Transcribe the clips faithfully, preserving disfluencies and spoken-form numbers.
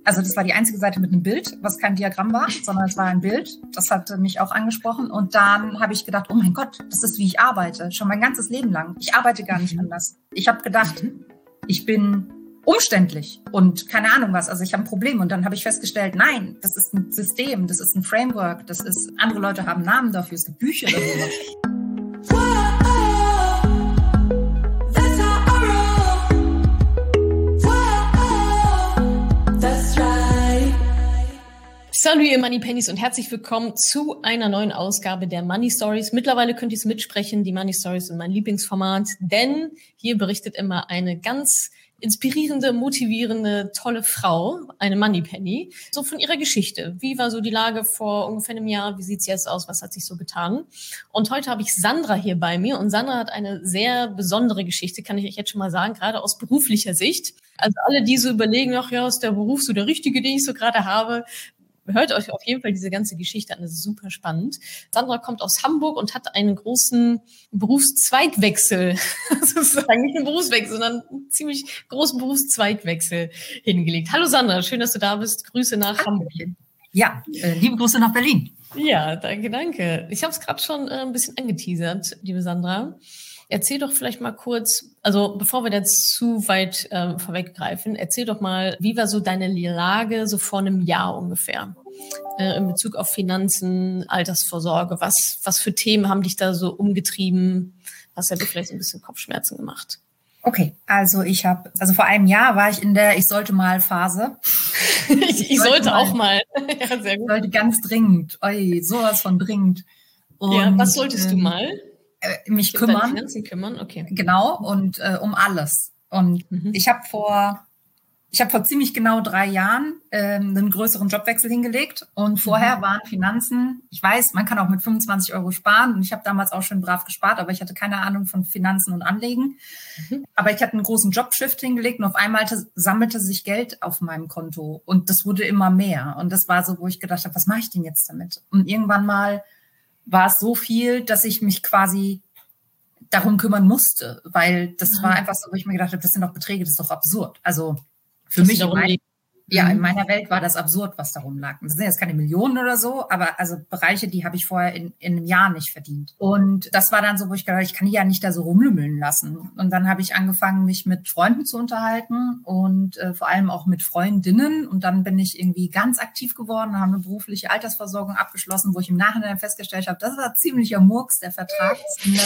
Also das war die einzige Seite mit einem Bild, was kein Diagramm war, sondern es war ein Bild. Das hat mich auch angesprochen. Und dann habe ich gedacht, oh mein Gott, das ist, wie ich arbeite. Schon mein ganzes Leben lang. Ich arbeite gar nicht anders. Ich habe gedacht, ich bin umständlich und keine Ahnung was. Also ich habe ein Problem. Und dann habe ich festgestellt, nein, das ist ein System, das ist ein Framework, das ist, andere Leute haben Namen dafür, es gibt Bücher darüber. Hallo ihr Money Pennies und herzlich willkommen zu einer neuen Ausgabe der Money Stories. Mittlerweile könnt ihr es mitsprechen, die Money Stories sind mein Lieblingsformat, denn hier berichtet immer eine ganz inspirierende, motivierende, tolle Frau, eine Money Penny, so von ihrer Geschichte. Wie war so die Lage vor ungefähr einem Jahr? Wie sieht's jetzt aus? Was hat sich so getan? Und heute habe ich Sandra hier bei mir und Sandra hat eine sehr besondere Geschichte, kann ich euch jetzt schon mal sagen, gerade aus beruflicher Sicht. Also alle, die so überlegen, ach ja, ist der Beruf so der richtige, den ich so gerade habe, hört euch auf jeden Fall diese ganze Geschichte an, das ist super spannend. Sandra kommt aus Hamburg und hat einen großen Berufszweigwechsel, sozusagen nicht einen Berufswechsel, sondern einen ziemlich großen Berufszweigwechsel hingelegt. Hallo Sandra, schön, dass du da bist. Grüße nach Hamburg. Ja, äh, liebe Grüße nach Berlin. Ja, danke, danke. Ich habe es gerade schon äh, ein bisschen angeteasert, liebe Sandra. Erzähl doch vielleicht mal kurz, also bevor wir jetzt zu weit äh, vorweggreifen, erzähl doch mal, wie war so deine Lage so vor einem Jahr ungefähr äh, in Bezug auf Finanzen, Altersvorsorge? Was was für Themen haben dich da so umgetrieben? Was hat dir vielleicht ein bisschen Kopfschmerzen gemacht? Okay, also ich habe, also vor einem Jahr war ich in der Ich sollte mal Phase. ich, ich, ich sollte, sollte auch mal. Ja, sehr gut. Ich sollte ganz dringend, oi, sowas von dringend. Und, ja, was solltest ähm, du mal? Äh, mich kümmern. Finanzen kümmern, okay. Genau, und äh, um alles. Und mhm. ich habe vor, ich habe vor ziemlich genau drei Jahren ähm, einen größeren Jobwechsel hingelegt. Und vorher mhm. waren Finanzen, ich weiß, man kann auch mit fünfundzwanzig Euro sparen. Und ich habe damals auch schön brav gespart, aber ich hatte keine Ahnung von Finanzen und Anlegen. Mhm. Aber ich hatte einen großen Jobshift hingelegt und auf einmal sammelte sich Geld auf meinem Konto. Und das wurde immer mehr. Und das war so, wo ich gedacht habe, was mache ich denn jetzt damit? Und irgendwann mal war es so viel, dass ich mich quasi darum kümmern musste, weil das mhm. war einfach so, wo ich mir gedacht habe, das sind doch Beträge, das ist doch absurd. Also für das mich, in mein, ja, mhm. in meiner Welt war das absurd, was darum lag. Das sind jetzt keine Millionen oder so, aber also Bereiche, die habe ich vorher in, in einem Jahr nicht verdient. Und das war dann so, wo ich gedacht habe, ich kann die ja nicht da so rumlümmeln lassen. Und dann habe ich angefangen, mich mit Freunden zu unterhalten und äh, vor allem auch mit Freundinnen. Und dann bin ich irgendwie ganz aktiv geworden, haben eine berufliche Altersversorgung abgeschlossen, wo ich im Nachhinein festgestellt habe, das war ziemlicher Murks, der Vertrag.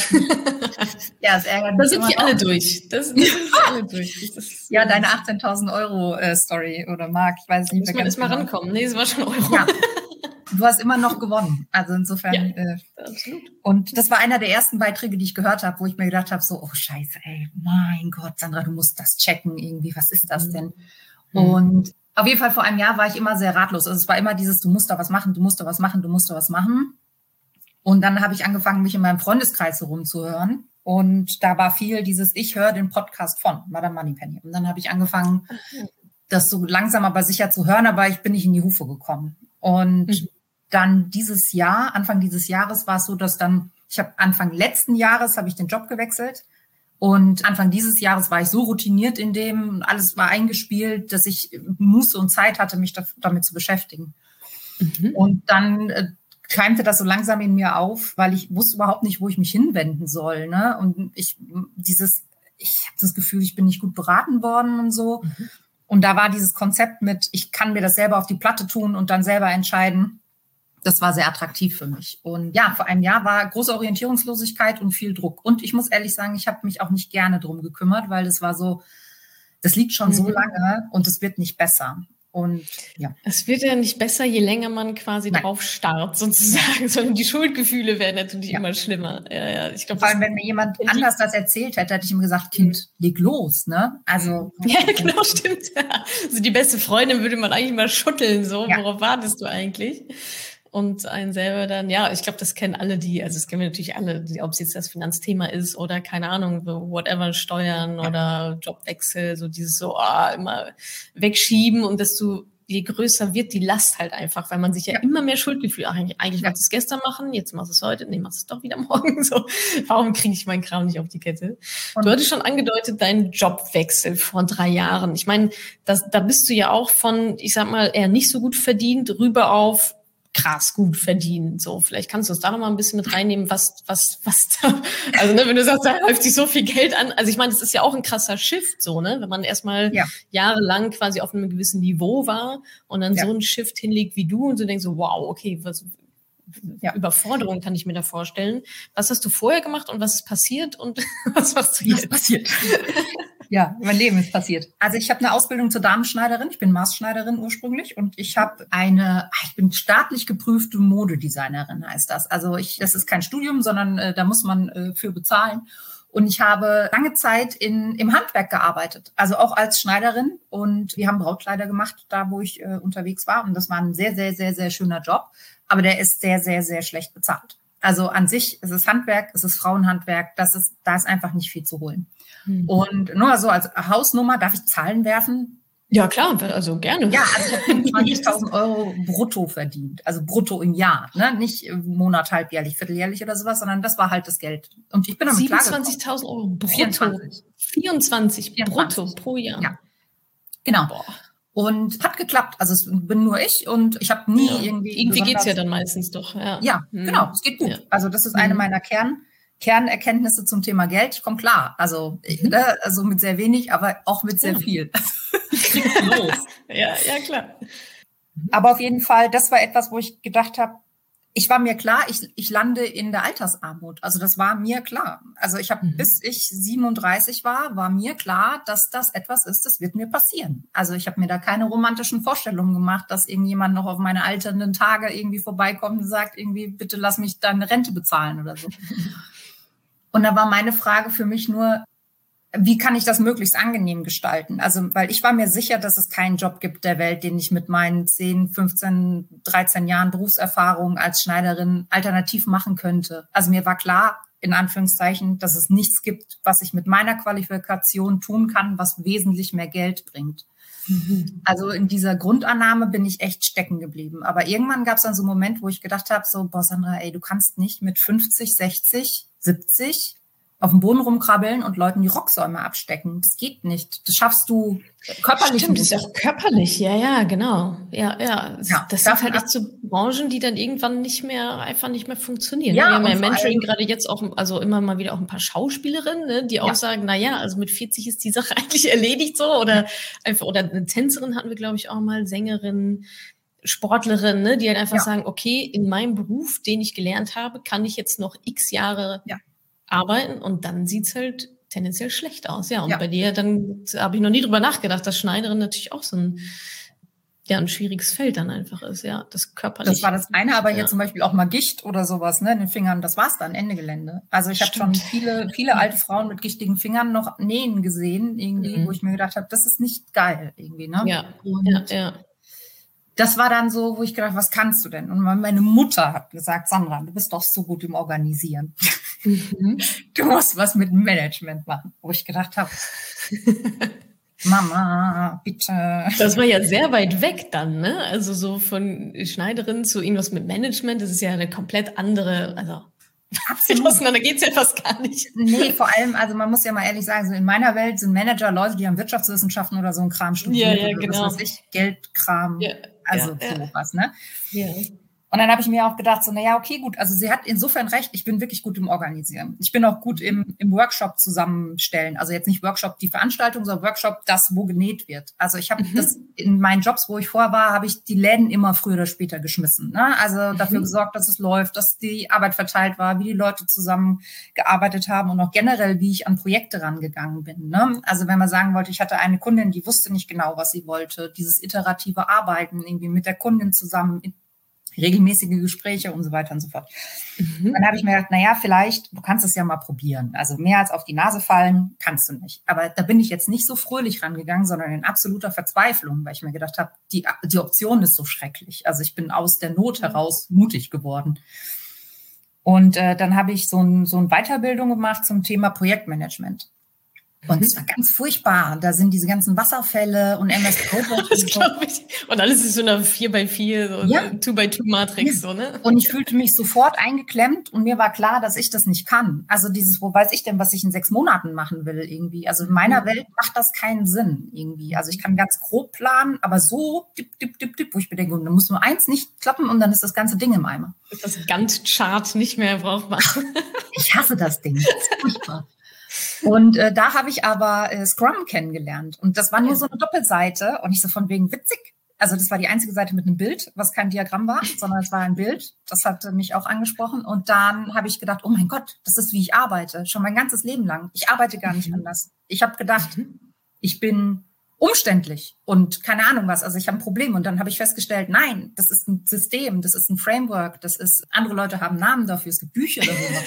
Ja, das ärgert mich. Da sind die alle durch. Das sind alle durch. Das ja, deine achtzehntausend Euro äh, Story oder Marc, ich weiß nicht mehr ganz genau. Muss man erstmal rankommen. Nee, es war schon Euro. Ja. Du hast immer noch gewonnen. Also insofern. Ja, äh, absolut. Und das war einer der ersten Beiträge, die ich gehört habe, wo ich mir gedacht habe, so, oh Scheiße, ey, mein Gott, Sandra, du musst das checken irgendwie. Was ist das denn? Mhm. Und auf jeden Fall vor einem Jahr war ich immer sehr ratlos. Also es war immer dieses, du musst da was machen, du musst da was machen, du musst da was machen. Und dann habe ich angefangen, mich in meinem Freundeskreis so rumzuhören. Und da war viel dieses, ich höre den Podcast von Madame Moneypenny. Und dann habe ich angefangen, mhm. das so langsam aber sicher zu hören, aber ich bin nicht in die Hufe gekommen. Und mhm. dann dieses Jahr, Anfang dieses Jahres war es so, dass dann, ich habe Anfang letzten Jahres habe ich den Job gewechselt und Anfang dieses Jahres war ich so routiniert in dem, alles war eingespielt, dass ich Muße und Zeit hatte, mich da, damit zu beschäftigen. Mhm. Und dann äh, keimte das so langsam in mir auf, weil ich wusste überhaupt nicht, wo ich mich hinwenden soll. Ne? Und ich dieses, ich habe das Gefühl, ich bin nicht gut beraten worden und so. Mhm. Und da war dieses Konzept mit, ich kann mir das selber auf die Platte tun und dann selber entscheiden. Das war sehr attraktiv für mich. Und ja, vor einem Jahr war große Orientierungslosigkeit und viel Druck. Und ich muss ehrlich sagen, ich habe mich auch nicht gerne drum gekümmert, weil das war so, das liegt schon mhm. so lange und es wird nicht besser. Und ja. Es wird ja nicht besser, je länger man quasi Nein. drauf starrt, sozusagen, sondern die Schuldgefühle werden natürlich ja. immer schlimmer. Ja, ja, ich glaub, vor allem, wenn mir jemand anders das erzählt hätte, hätte ich ihm gesagt, Kind, leg los, ne? Also. Ja, genau, stimmt. Also die beste Freundin würde man eigentlich mal schütteln, so. Ja. Worauf wartest du eigentlich? Und einen selber dann, ja, ich glaube, das kennen alle die, also das kennen wir natürlich alle, ob es jetzt das Finanzthema ist oder keine Ahnung, so whatever, Steuern ja. oder Jobwechsel, so dieses so, ah, immer wegschieben und dass du je größer wird die Last halt einfach, weil man sich ja, ja. immer mehr Schuldgefühl, ach, eigentlich, eigentlich ja. wollte ich es gestern machen, jetzt machst du es heute, nee, machst du es doch wieder morgen. So, warum kriege ich meinen Kram nicht auf die Kette? Und du hattest schon angedeutet, deinen Jobwechsel vor drei Jahren. Ich meine, das, da bist du ja auch von, ich sag mal, eher nicht so gut verdient, rüber auf krass gut verdienen. So, vielleicht kannst du uns da noch mal ein bisschen mit reinnehmen, was, was, was da, also, ne, wenn du sagst, da läuft sich so viel Geld an. Also, ich meine, das ist ja auch ein krasser Shift, so, ne, wenn man erstmal ja. jahrelang quasi auf einem gewissen Niveau war und dann ja. so einen Shift hinlegt wie du und so denkst so, wow, okay, was, ja. Überforderung kann ich mir da vorstellen. Was hast du vorher gemacht und was ist passiert und was machst du jetzt? Was passiert? Ja, mein Leben ist passiert. Also ich habe eine Ausbildung zur Damenschneiderin. Ich bin Maßschneiderin ursprünglich und ich habe eine, ich bin staatlich geprüfte Modedesignerin, heißt das. Also ich, das ist kein Studium, sondern äh, da muss man äh, für bezahlen. Und ich habe lange Zeit in, im Handwerk gearbeitet, also auch als Schneiderin. Und wir haben Brautkleider gemacht, da wo ich äh, unterwegs war. Und das war ein sehr, sehr, sehr, sehr schöner Job. Aber der ist sehr, sehr, sehr schlecht bezahlt. Also an sich, es ist Handwerk, es ist Frauenhandwerk, das ist, da ist einfach nicht viel zu holen. Hm. Und nur so als Hausnummer, darf ich Zahlen werfen? Ja, klar, also gerne. Ja, also ich habe fünfundzwanzigtausend Euro brutto verdient, also brutto im Jahr, ne? Nicht im Monat, halbjährlich, vierteljährlich oder sowas, sondern das war halt das Geld. Und ich bin damit klargekommen. siebenundzwanzigtausend Euro brutto. vierundzwanzig, vierundzwanzig, vierundzwanzig brutto pro Jahr. Ja, genau. Boah. Und hat geklappt. Also es bin nur ich und ich habe nie ja. irgendwie... Irgendwie geht's ja dann meistens doch. Ja, ja hm. genau, es geht gut. Ja. Also das ist eine hm. meiner Kern, Kernerkenntnisse zum Thema Geld. Ich komme klar. Also, ich, ne, also mit sehr wenig, aber auch mit sehr viel. Los. Ja, ja, klar. Aber auf jeden Fall, das war etwas, wo ich gedacht habe, ich war mir klar, ich, ich lande in der Altersarmut. Also das war mir klar. Also ich habe, mhm. bis ich siebenunddreißig war, war mir klar, dass das etwas ist, das wird mir passieren. Also ich habe mir da keine romantischen Vorstellungen gemacht, dass irgendjemand noch auf meine alternden Tage irgendwie vorbeikommt und sagt, irgendwie, bitte lass mich deine Rente bezahlen oder so. Und da war meine Frage für mich nur, wie kann ich das möglichst angenehm gestalten? Also, weil ich war mir sicher, dass es keinen Job gibt der Welt, den ich mit meinen zehn, fünfzehn, dreizehn Jahren Berufserfahrung als Schneiderin alternativ machen könnte. Also mir war klar, in Anführungszeichen, dass es nichts gibt, was ich mit meiner Qualifikation tun kann, was wesentlich mehr Geld bringt. Mhm. Also in dieser Grundannahme bin ich echt stecken geblieben. Aber irgendwann gab es dann so einen Moment, wo ich gedacht habe, so, boah, Sandra, ey, du kannst nicht mit fünfzig, sechzig, siebzig auf dem Boden rumkrabbeln und Leuten die Rocksäume abstecken. Das geht nicht. Das schaffst du körperlich. Stimmt, das ist auch körperlich. Ja, ja, genau. Ja, ja. ja das sind halt echt so Branchen, die dann irgendwann nicht mehr, einfach nicht mehr funktionieren. Ja, wir haben ja Mentoring gerade jetzt auch, also immer mal wieder auch ein paar Schauspielerinnen, ne, die ja. auch sagen, na ja, also mit vierzig ist die Sache eigentlich erledigt so, oder einfach, oder eine Tänzerin hatten wir, glaube ich, auch mal, Sängerin, Sportlerin, ne, die halt einfach ja. sagen, okay, in meinem Beruf, den ich gelernt habe, kann ich jetzt noch x Jahre ja. arbeiten und dann sieht's halt tendenziell schlecht aus. Ja, und ja. bei dir, dann habe ich noch nie drüber nachgedacht, dass Schneiderin natürlich auch so ein, ja, ein schwieriges Feld dann einfach ist, ja, das körperlich. Das war das eine, aber ja. hier zum Beispiel auch mal Gicht oder sowas, ne, in den Fingern, das war's dann, Ende Gelände. Also ich habe schon viele, viele alte Frauen mit gichtigen Fingern noch nähen gesehen, irgendwie, mhm. wo ich mir gedacht habe, das ist nicht geil, irgendwie, ne? Ja, und ja, ja. Das war dann so, wo ich gedacht, was kannst du denn? Und meine Mutter hat gesagt, Sandra, du bist doch so gut im Organisieren. Mhm. Du musst was mit Management machen. Wo ich gedacht habe, Mama, bitte. Das war ja sehr weit weg dann, ne? Also so von Schneiderin zu irgendwas mit Management, das ist ja eine komplett andere, also absolut. Da geht's ja fast gar nicht. Nee, vor allem, also man muss ja mal ehrlich sagen, so in meiner Welt sind Manager Leute, die haben Wirtschaftswissenschaften oder so ein Kram studiert. Ja, ja, genau. Oder was weiß ich, Geldkram, ja, also ja, sowas, ne? Ja. Und dann habe ich mir auch gedacht, so, na ja, okay, gut, also sie hat insofern recht, ich bin wirklich gut im Organisieren. Ich bin auch gut im, im Workshop zusammenstellen. Also jetzt nicht Workshop die Veranstaltung, sondern Workshop das, wo genäht wird. Also ich habe mhm. das in meinen Jobs, wo ich vorher war, habe ich die Läden immer früher oder später geschmissen. Ne? Also mhm. dafür gesorgt, dass es läuft, dass die Arbeit verteilt war, wie die Leute zusammengearbeitet haben und auch generell, wie ich an Projekte rangegangen bin. Ne? Also wenn man sagen wollte, ich hatte eine Kundin, die wusste nicht genau, was sie wollte, dieses iterative Arbeiten irgendwie mit der Kundin zusammen, regelmäßige Gespräche und so weiter und so fort. Mhm. Dann habe ich mir gedacht, naja, vielleicht, du kannst es ja mal probieren. Also mehr als auf die Nase fallen, kannst du nicht. Aber da bin ich jetzt nicht so fröhlich rangegangen, sondern in absoluter Verzweiflung, weil ich mir gedacht habe, die, die Option ist so schrecklich. Also ich bin aus der Not heraus mutig geworden. Und äh, dann habe ich so, ein, so eine Weiterbildung gemacht zum Thema Projektmanagement. Und es war ganz furchtbar. Da sind diese ganzen Wasserfälle und M S Code. Das glaube ich. Und alles ist so eine vier bei vier, so ja. eine zwei bei zwei Matrix. Ja. So, ne? Und ich fühlte mich sofort eingeklemmt und mir war klar, dass ich das nicht kann. Also dieses, wo weiß ich denn, was ich in sechs Monaten machen will irgendwie. Also in meiner Welt macht das keinen Sinn irgendwie. Also ich kann ganz grob planen, aber so dip, dip, dip, dip, wo ich mir denke, und dann muss nur eins nicht klappen und dann ist das ganze Ding im Eimer. Ist das Gantt-Chart nicht mehr brauchbar. Ich hasse das Ding. Das ist furchtbar. Und äh, da habe ich aber äh, Scrum kennengelernt. Und das war nur so eine Doppelseite und nicht so von wegen witzig. Also das war die einzige Seite mit einem Bild, was kein Diagramm war, sondern es war ein Bild. Das hat mich auch angesprochen. Und dann habe ich gedacht, oh mein Gott, das ist, wie ich arbeite. Schon mein ganzes Leben lang. Ich arbeite gar nicht anders. Ich habe gedacht, ich bin umständlich und keine Ahnung was. Also ich habe ein Problem. Und dann habe ich festgestellt, nein, das ist ein System, das ist ein Framework, das ist, andere Leute haben Namen dafür, es gibt Bücher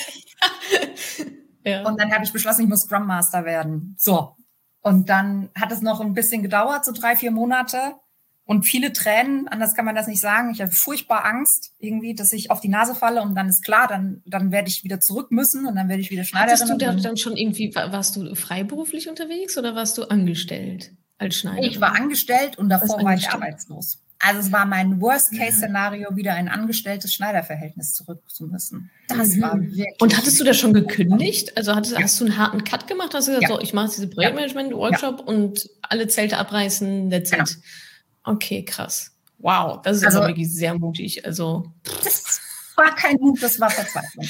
darüber. Ja. Und dann habe ich beschlossen, ich muss Scrum Master werden. So. Und dann hat es noch ein bisschen gedauert, so drei, vier Monate und viele Tränen. Anders kann man das nicht sagen. Ich hatte furchtbar Angst irgendwie, dass ich auf die Nase falle und dann ist klar, dann, dann werde ich wieder zurück müssen und dann werde ich wieder Schneiderin. Hattest du da dann schon irgendwie, warst du freiberuflich unterwegs oder warst du angestellt als Schneiderin? Ich war angestellt und davor war ich arbeitslos. Also es war mein Worst-Case-Szenario, wieder ein angestelltes Schneiderverhältnis zurück zu müssen. Das mhm. war wirklich... Und hattest du da schon gekündigt? Also hattest, ja. hast du einen harten Cut gemacht? Hast du gesagt, ja. so, ich mache jetzt diese Projektmanagement-Workshop ja. und alle Zelte abreißen, that's genau. it. Okay, krass. Wow, das ist also aber wirklich sehr mutig. Also das war kein Mut, das war Verzweiflung.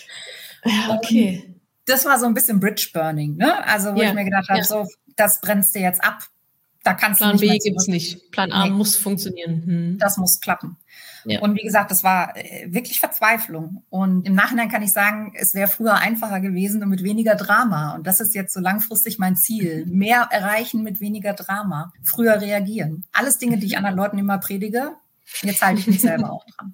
Ja, okay. Und das war so ein bisschen Bridge-Burning, ne? Also wo ja. ich mir gedacht habe, ja. so, das brennst du jetzt ab. Da kannst Plan du nicht B gibt es nicht. Plan A nee. muss funktionieren. Hm. Das muss klappen. Ja. Und wie gesagt, das war wirklich Verzweiflung. Und im Nachhinein kann ich sagen, es wäre früher einfacher gewesen und mit weniger Drama. Und das ist jetzt so langfristig mein Ziel. Mehr erreichen mit weniger Drama. Früher reagieren. Alles Dinge, die ich anderen Leuten immer predige. Jetzt halte ich mich selber auch dran.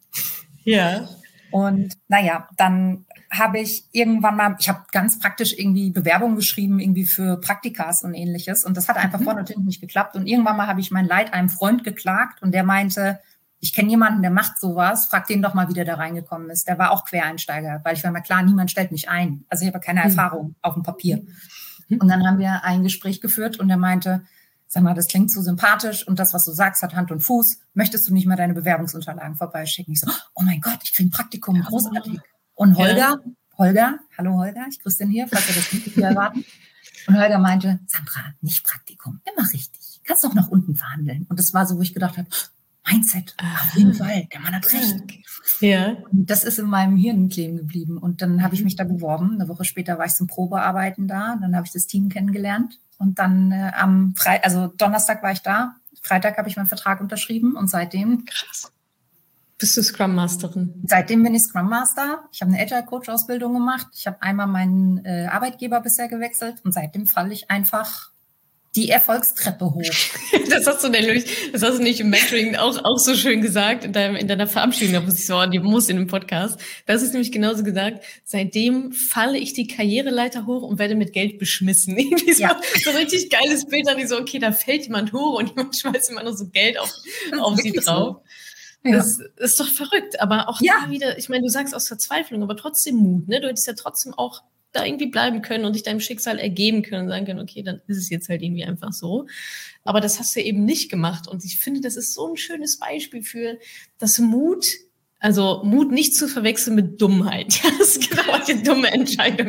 Ja. Und naja, dann habe ich irgendwann mal, ich habe ganz praktisch irgendwie Bewerbungen geschrieben, irgendwie für Praktikas und ähnliches. Und das hat einfach mhm. vorne und hinten nicht geklappt. Und irgendwann mal habe ich mein Leid einem Freund geklagt und der meinte, ich kenne jemanden, der macht sowas, frag den doch mal, wie der da reingekommen ist. Der war auch Quereinsteiger, weil ich war mir klar, niemand stellt mich ein. Also ich habe keine Erfahrung mhm. auf dem Papier. Mhm. Und dann haben wir ein Gespräch geführt und er meinte, sag mal, das klingt so sympathisch und das, was du sagst, hat Hand und Fuß. Möchtest du nicht mal deine Bewerbungsunterlagen vorbeischicken? Ich so, oh mein Gott, ich kriege ein Praktikum, großartig. Und Holger, ja. Holger, hallo Holger, ich grüße den hier, falls ihr das nicht mehr erwarten. Und Holger meinte, Sandra, nicht Praktikum, immer richtig. Kannst doch nach unten verhandeln. Und das war so, wo ich gedacht habe, Mindset, Aha. auf jeden Fall, der Mann hat recht. Ja. Und das ist in meinem Hirn kleben geblieben. Und dann habe ich mich da beworben. Eine Woche später war ich zum Probearbeiten da. Dann habe ich das Team kennengelernt. Und dann äh, am Freitag, also Donnerstag war ich da. Freitag habe ich meinen Vertrag unterschrieben. Und seitdem... Krass. Bist du Scrum Masterin? Seitdem bin ich Scrum Master. Ich habe eine Agile Coach Ausbildung gemacht. Ich habe einmal meinen äh, Arbeitgeber bisher gewechselt. Und seitdem falle ich einfach die Erfolgstreppe hoch. Das hast du nämlich, das hast du nicht im Mentoring auch, auch so schön gesagt, in, deinem, in deiner Verabschiedung, da muss ich so an die muss in dem Podcast. Das ist nämlich genauso gesagt, seitdem falle ich die Karriereleiter hoch und werde mit Geld beschmissen. Irgendwie so, ja. so ein richtig geiles Bild, dann die so, okay, da fällt jemand hoch und jemand schmeißt immer nur so Geld auf, auf sie drauf. So. Ja. Das ist doch verrückt, aber auch ja. da wieder, ich meine, du sagst aus Verzweiflung, aber trotzdem Mut, ne? Du hättest ja trotzdem auch da irgendwie bleiben können und dich deinem Schicksal ergeben können und sagen können, okay, dann ist es jetzt halt irgendwie einfach so. Aber das hast du eben nicht gemacht. Und ich finde, das ist so ein schönes Beispiel für das Mut, also Mut nicht zu verwechseln mit Dummheit. Ja, das ist genau eine dumme Entscheidung.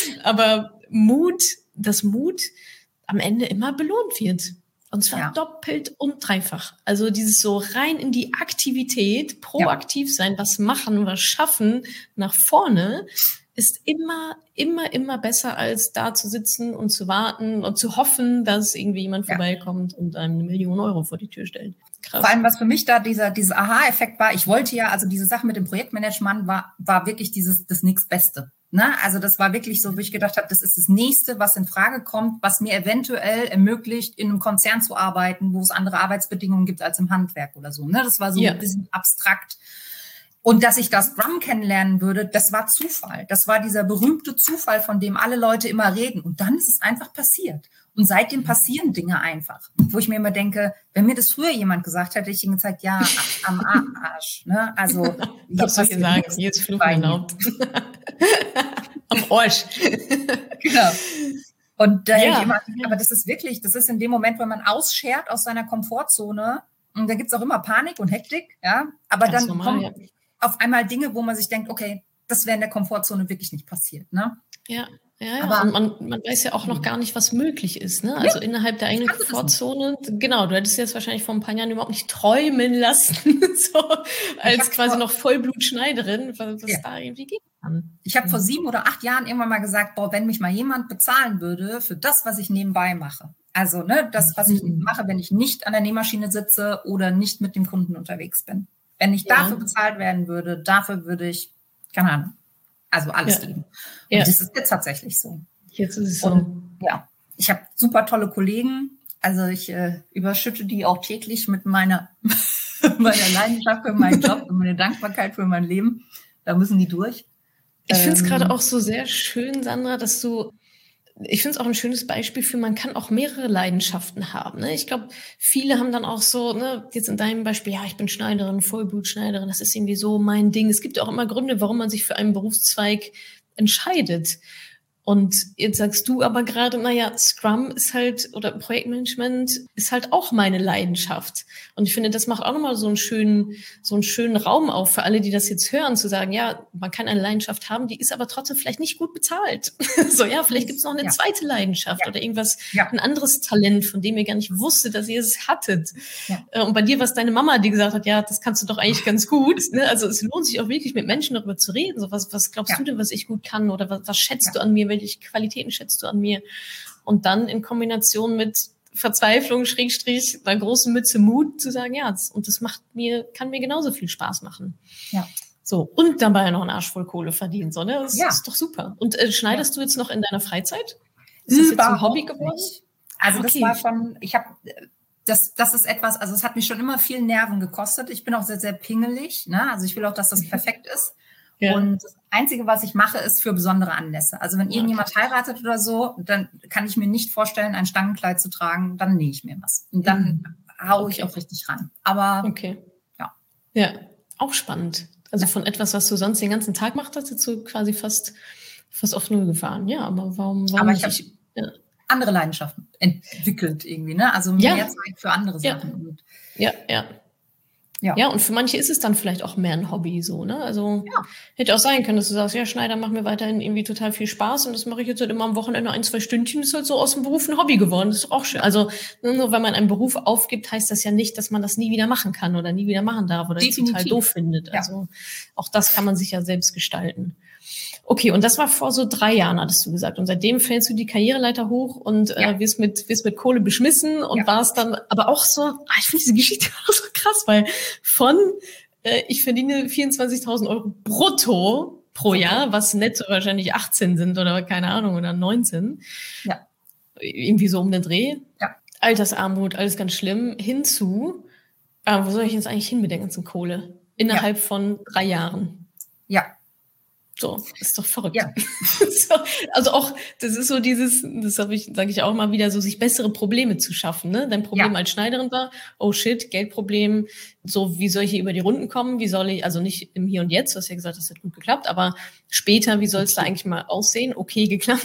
Aber Mut, dass Mut am Ende immer belohnt wird. Und zwar ja. doppelt und dreifach. Also dieses so rein in die Aktivität, proaktiv ja. sein, was machen, was schaffen, nach vorne, ist immer, immer, immer besser, als da zu sitzen und zu warten und zu hoffen, dass irgendwie jemand ja. vorbeikommt und einem eine Million Euro vor die Tür stellt. Krass. Vor allem, was für mich da dieser, dieser Aha-Effekt war, ich wollte ja, also diese Sache mit dem Projektmanagement war, war wirklich dieses, das Nächstbeste. Ne? Also das war wirklich so, wo ich gedacht habe, das ist das Nächste, was in Frage kommt, was mir eventuell ermöglicht, in einem Konzern zu arbeiten, wo es andere Arbeitsbedingungen gibt als im Handwerk oder so. Ne? Das war so ja. ein bisschen abstrakt. Und dass ich das Scrum kennenlernen würde, das war Zufall. Das war dieser berühmte Zufall, von dem alle Leute immer reden. Und dann ist es einfach passiert. Und seitdem passieren Dinge einfach. Wo ich mir immer denke, wenn mir das früher jemand gesagt hätte, hätte ich ihm gesagt, ja, am Arsch. Ne? Also, ich soll ich sagen, hier ist Fluch erlaubt. Am Arsch. Genau. Und da Ja. ich immer, aber das ist wirklich, das ist in dem Moment, wenn man ausschert aus seiner Komfortzone, und da gibt's auch immer Panik und Hektik, ja, aber Ganz dann normal, kommen ja. auf einmal Dinge, wo man sich denkt, okay, das wäre in der Komfortzone wirklich nicht passiert, ne? Ja, ja, ja. Aber- und man, man weiß ja auch noch gar nicht, was möglich ist, ne? Also innerhalb der eigenen kannte das nicht. Komfortzone, genau, du hättest dir das wahrscheinlich vor ein paar Jahren überhaupt nicht träumen lassen, so als hab quasi vor- noch Vollblutschneiderin, was, was Ja. da irgendwie gehen kann. Ich habe vor sieben oder acht Jahren irgendwann mal gesagt, boah, wenn mich mal jemand bezahlen würde für das, was ich nebenbei mache. Also, ne, das, was ich Mhm. mache, wenn ich nicht an der Nähmaschine sitze oder nicht mit dem Kunden unterwegs bin. Wenn ich Ja. dafür bezahlt werden würde, dafür würde ich, keine Ahnung, also alles Ja. geben. Und Ja. das ist jetzt tatsächlich so. Jetzt ist es so. Und ja, ich habe super tolle Kollegen. Also ich äh, überschütte die auch täglich mit meiner, meiner Leidenschaft für meinen Job und meine Dankbarkeit für mein Leben. Da müssen die durch. Ich finde es Ähm, gerade auch so sehr schön, Sandra, dass du, ich finde es auch ein schönes Beispiel für, man kann auch mehrere Leidenschaften haben. Ne? Ich glaube, viele haben dann auch so, ne, jetzt in deinem Beispiel, ja, ich bin Schneiderin, Vollblutschneiderin, das ist irgendwie so mein Ding. Es gibt ja auch immer Gründe, warum man sich für einen Berufszweig entscheidet. Und jetzt sagst du aber gerade, naja, Scrum ist halt, oder Projektmanagement ist halt auch meine Leidenschaft. Und ich finde, das macht auch nochmal so einen schönen, so einen schönen Raum auf für alle, die das jetzt hören, zu sagen, ja, man kann eine Leidenschaft haben, die ist aber trotzdem vielleicht nicht gut bezahlt. So, ja, vielleicht gibt es noch eine Ja. zweite Leidenschaft Ja. oder irgendwas, Ja. ein anderes Talent, von dem ihr gar nicht wusstet, dass ihr es hattet. Ja. Äh, Und bei dir, was deine Mama dir gesagt hat, ja, das kannst du doch eigentlich ganz gut. Ne? Also es lohnt sich auch wirklich mit Menschen darüber zu reden. So, was, was glaubst Ja. du denn, was ich gut kann? Oder was, was schätzt Ja. du an mir? Welche Qualitäten schätzt du an mir? Und dann in Kombination mit Verzweiflung, Schrägstrich, einer großen Mütze Mut zu sagen, ja, das, und das macht mir, kann mir genauso viel Spaß machen. Ja. So, und dabei noch einen Arsch voll Kohle verdienen, so, ne? Das Ja. ist doch super. Und äh, schneidest du jetzt noch in deiner Freizeit? Ist das jetzt ein Hobby geworden? nicht. Also das Okay. war schon, ich habe, das, das ist etwas, also es hat mich schon immer viel Nerven gekostet. Ich bin auch sehr, sehr pingelig, ne? Also ich will auch, dass das perfekt ist. Ja. Und das Einzige, was ich mache, ist für besondere Anlässe. Also wenn irgendjemand heiratet oder so, dann kann ich mir nicht vorstellen, ein Stangenkleid zu tragen, dann nähe ich mir was. Und dann hau ich Okay. auch richtig ran. Aber Okay. Ja. Ja, auch spannend. Also von etwas, was du sonst den ganzen Tag machst, hast du jetzt so quasi fast, fast auf Null gefahren. Ja, aber warum, warum Aber ich nicht? ja. andere Leidenschaften entwickelt irgendwie, ne? Also Ja. mehr Zeit für andere Ja. Sachen. Und ja, ja. Ja. Ja, und für manche ist es dann vielleicht auch mehr ein Hobby so, ne? Also Ja. hätte auch sein können, dass du sagst, ja, Schneider macht mir weiterhin irgendwie total viel Spaß und das mache ich jetzt halt immer am Wochenende ein, zwei Stündchen, ist halt so aus dem Beruf ein Hobby geworden. Das ist auch schön. Also nur weil man einen Beruf aufgibt, heißt das ja nicht, dass man das nie wieder machen kann oder nie wieder machen darf oder es total Definitiv. doof findet. Ja. Also auch das kann man sich ja selbst gestalten. Okay, und das war vor so drei Jahren, hattest du gesagt. Und seitdem fällst du die Karriereleiter hoch und Ja. äh, wirst mit wirst mit Kohle beschmissen und Ja. warst dann aber auch so, ah, ich finde diese Geschichte auch so krass, weil von äh, ich verdiene vierundzwanzigtausend Euro brutto pro Jahr, was netto wahrscheinlich achtzehn sind oder keine Ahnung, oder neunzehn. Ja. Irgendwie so um den Dreh. Ja. Altersarmut, alles ganz schlimm. Hinzu, ah, wo soll ich jetzt eigentlich hin mit der ganzen Kohle? Innerhalb von drei Jahren. ja, So, ist doch verrückt. Ja. So, also auch, das ist so dieses, das habe ich, sage ich auch mal wieder, so sich bessere Probleme zu schaffen. Ne? Dein Problem Ja. als Schneiderin war, oh shit, Geldproblem, so wie soll ich hier über die Runden kommen? Wie soll ich, also nicht im Hier und Jetzt, du hast ja gesagt, das hat gut geklappt, aber später, wie soll es da eigentlich mal aussehen? Okay, geklappt.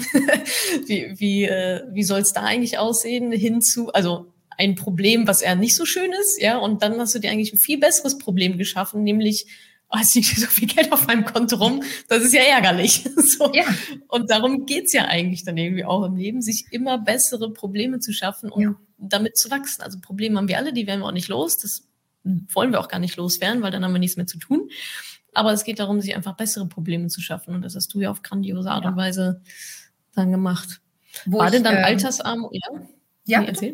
wie wie, äh, wie soll es da eigentlich aussehen? Hinzu, also ein Problem, was eher nicht so schön ist, ja, und dann hast du dir eigentlich ein viel besseres Problem geschaffen, nämlich oh, es liegt so viel Geld auf meinem Konto rum, das ist ja ärgerlich. So. Ja. Und darum geht's ja eigentlich dann irgendwie auch im Leben, sich immer bessere Probleme zu schaffen, um Ja. damit zu wachsen. Also Probleme haben wir alle, die werden wir auch nicht los. Das wollen wir auch gar nicht loswerden, weil dann haben wir nichts mehr zu tun. Aber es geht darum, sich einfach bessere Probleme zu schaffen. Und das hast du ja auf grandiose Art Ja. und Weise dann gemacht. Wo War ich, denn dann ähm, Altersarmut? Ja, Ja, Nee, erzähl.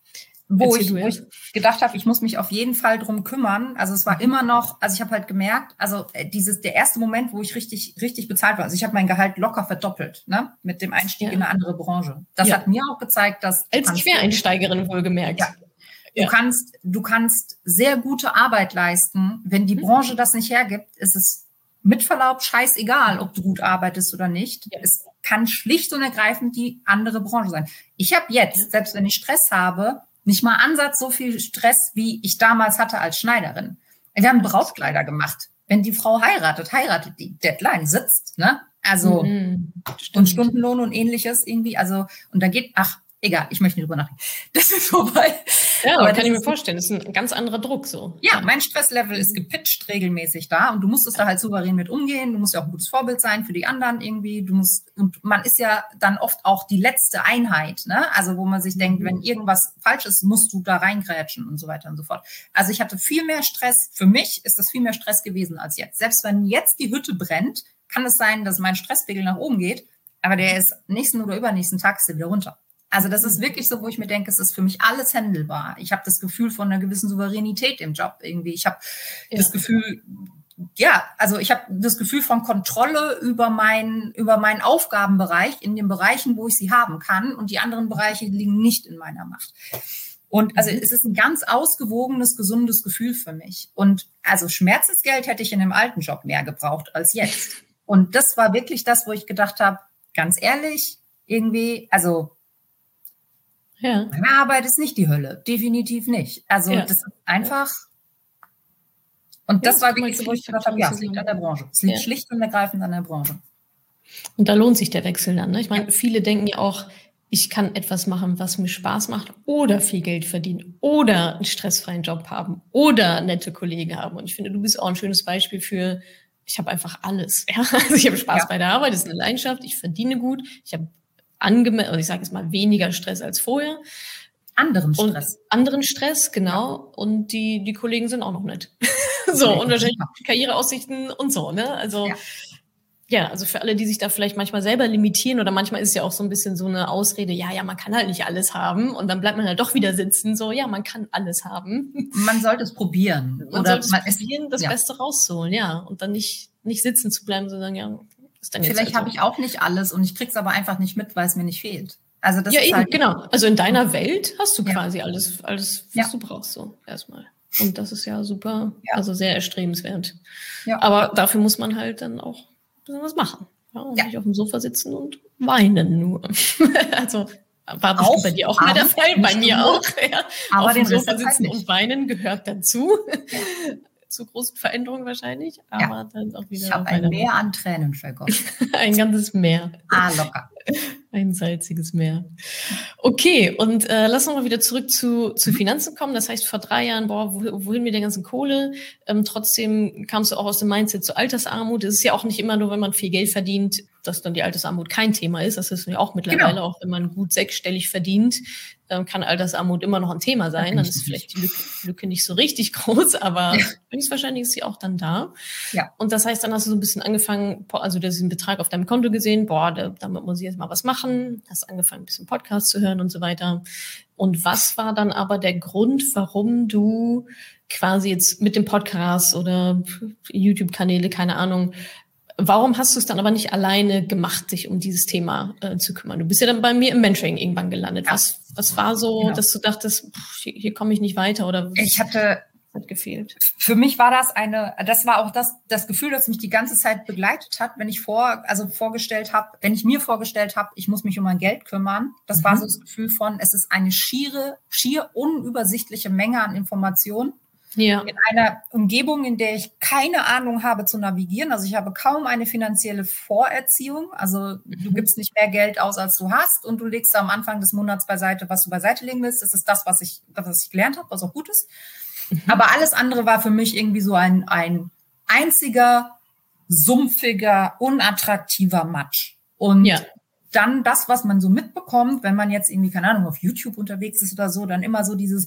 wo Erzähl ich, du wo erst. ich gedacht habe, ich muss mich auf jeden Fall drum kümmern. Also es war immer noch, also ich habe halt gemerkt, also äh, dieses der erste Moment, wo ich richtig richtig bezahlt war. Also ich habe mein Gehalt locker verdoppelt, ne, mit dem Einstieg Ja. in eine andere Branche. Das Ja. hat mir auch gezeigt, dass du Als kannst- Quereinsteigerin wohlgemerkt. Ja. Ja. Du kannst, du kannst sehr gute Arbeit leisten. Wenn die Mhm. Branche das nicht hergibt, ist es mit Verlaub scheißegal, ob du gut arbeitest oder nicht. Ja. Es kann schlicht und ergreifend die andere Branche sein. Ich habe jetzt, selbst wenn ich Stress habe, nicht mal Ansatz so viel Stress, wie ich damals hatte als Schneiderin. Wir haben Brautkleider gemacht. Wenn die Frau heiratet, heiratet die. Deadline sitzt, ne? Also, mhm, und Stundenlohn und ähnliches irgendwie. Also, und da geht, ach, egal, ich möchte nicht drüber nachdenken. Das ist vorbei. Ja, aber aber kann ich mir ist, vorstellen, das ist ein ganz anderer Druck so. Ja, ja. Mein Stresslevel ist gepitcht regelmäßig da und du musst es da halt souverän mit umgehen. Du musst ja auch ein gutes Vorbild sein für die anderen irgendwie. Du musst, und man ist ja dann oft auch die letzte Einheit, ne? Also, wo man sich denkt, wenn irgendwas falsch ist, musst du da reingrätschen und so weiter und so fort. Also, ich hatte viel mehr Stress. Für mich ist das viel mehr Stress gewesen als jetzt. Selbst wenn jetzt die Hütte brennt, kann es sein, dass mein Stresspegel nach oben geht, aber der ist nächsten oder übernächsten Tag ist der wieder runter. Also das ist wirklich so, wo ich mir denke, es ist für mich alles handelbar. Ich habe das Gefühl von einer gewissen Souveränität im Job irgendwie. Ich habe ja. das Gefühl, ja, also ich habe das Gefühl von Kontrolle über meinen über meinen Aufgabenbereich in den Bereichen, wo ich sie haben kann, und die anderen Bereiche liegen nicht in meiner Macht. Und also es ist ein ganz ausgewogenes, gesundes Gefühl für mich. Und also Schmerzensgeld hätte ich in einem alten Job mehr gebraucht als jetzt. Und das war wirklich das, wo ich gedacht habe, ganz ehrlich, irgendwie, also ja. meine Arbeit ist nicht die Hölle, definitiv nicht. Also ja. das ist einfach, und das ja, war wirklich so, wo ich gedacht habe, ja, es liegt an der Branche. Es liegt ja. schlicht und ergreifend an der Branche. Und da lohnt sich der Wechsel dann. Ne? Ich meine, ja. viele denken ja auch, ich kann etwas machen, was mir Spaß macht oder viel Geld verdienen oder einen stressfreien Job haben oder nette Kollegen haben. Und ich finde, du bist auch ein schönes Beispiel für, ich habe einfach alles. Ja? Also ich habe Spaß ja. bei der Arbeit, das ist eine Leidenschaft, ich verdiene gut, ich habe angemessen, also ich sage jetzt mal weniger Stress als vorher. Anderen Stress. Und anderen Stress, genau. Ja. Und die, die Kollegen sind auch noch nett. so, und wahrscheinlich Karriereaussichten und so, ne? Also, ja. ja, also für alle, die sich da vielleicht manchmal selber limitieren, oder manchmal ist es ja auch so ein bisschen so eine Ausrede, ja, ja, man kann halt nicht alles haben. Und dann bleibt man halt doch wieder sitzen, so, ja, man kann alles haben. Man sollte es probieren. Man oder sollte es man probieren, ist, das ja. Beste rauszuholen, ja. Und dann nicht, nicht sitzen zu bleiben, sondern ja, ist dann jetzt vielleicht halt so. Habe ich auch nicht alles und ich krieg's aber einfach nicht mit, weil es mir nicht fehlt. Also das ja, ist eben, halt genau. Also in deiner Welt hast du ja. quasi alles, alles, was ja. du brauchst, so erstmal. Und das ist ja super, ja. also sehr erstrebenswert. Ja. Aber dafür muss man halt dann auch ein bisschen was machen. Ja, und ja. nicht auf dem Sofa sitzen und weinen nur. also war bestimmt bei dir auch mal der Fall, bei mir nur, auch. Ja. Aber auf dem Sofa sitzen halt und weinen gehört dazu. Ja. Zu großen Veränderungen wahrscheinlich, aber ja. dann auch wieder. Ich habe ein Meer an Tränen vergossen. Ein ganzes Meer. Ah, locker. Ein salziges Meer. Okay, und äh, lass uns mal wieder zurück zu, zu Finanzen kommen. Das heißt, vor drei Jahren, boah, wohin mit der ganzen Kohle? Ähm, trotzdem kamst du auch aus dem Mindset zur Altersarmut. Es ist ja auch nicht immer nur, wenn man viel Geld verdient, dass dann die Altersarmut kein Thema ist. Das ist ja auch mittlerweile, genau. auch wenn man gut sechsstellig verdient, ähm, kann Altersarmut immer noch ein Thema sein. Dann ist vielleicht die Lücke, Lücke nicht so richtig groß, aber ja. höchstwahrscheinlich ist sie auch dann da. Ja. Und das heißt, dann hast du so ein bisschen angefangen, also du hast diesen Betrag auf deinem Konto gesehen, boah, da, damit muss ich jetzt mal was machen, hast angefangen, ein bisschen Podcast zu hören und so weiter. Und was war dann aber der Grund, warum du quasi jetzt mit dem Podcast oder YouTube-Kanäle, keine Ahnung, warum hast du es dann aber nicht alleine gemacht, dich um dieses Thema äh, zu kümmern? Du bist ja dann bei mir im Mentoring irgendwann gelandet. Ja. Was, was war so, genau. dass du dachtest, pff, hier, hier komme ich nicht weiter oder was ich hatte, hat gefehlt? Für mich war das eine, das war auch das, das Gefühl, das mich die ganze Zeit begleitet hat, wenn ich vor, also vorgestellt habe, wenn ich mir vorgestellt habe, ich muss mich um mein Geld kümmern. Das mhm. war so das Gefühl von, es ist eine schiere, schier unübersichtliche Menge an Informationen. Ja. In einer Umgebung, in der ich keine Ahnung habe zu navigieren. Also ich habe kaum eine finanzielle Vorerziehung. Also mhm. du gibst nicht mehr Geld aus, als du hast, und du legst am Anfang des Monats beiseite, was du beiseite legen willst. Das ist das, was ich, was ich gelernt habe, was auch gut ist. Mhm. Aber alles andere war für mich irgendwie so ein, ein einziger, sumpfiger, unattraktiver Matsch. Und ja. dann das, was man so mitbekommt, wenn man jetzt irgendwie, keine Ahnung, auf YouTube unterwegs ist oder so, dann immer so dieses: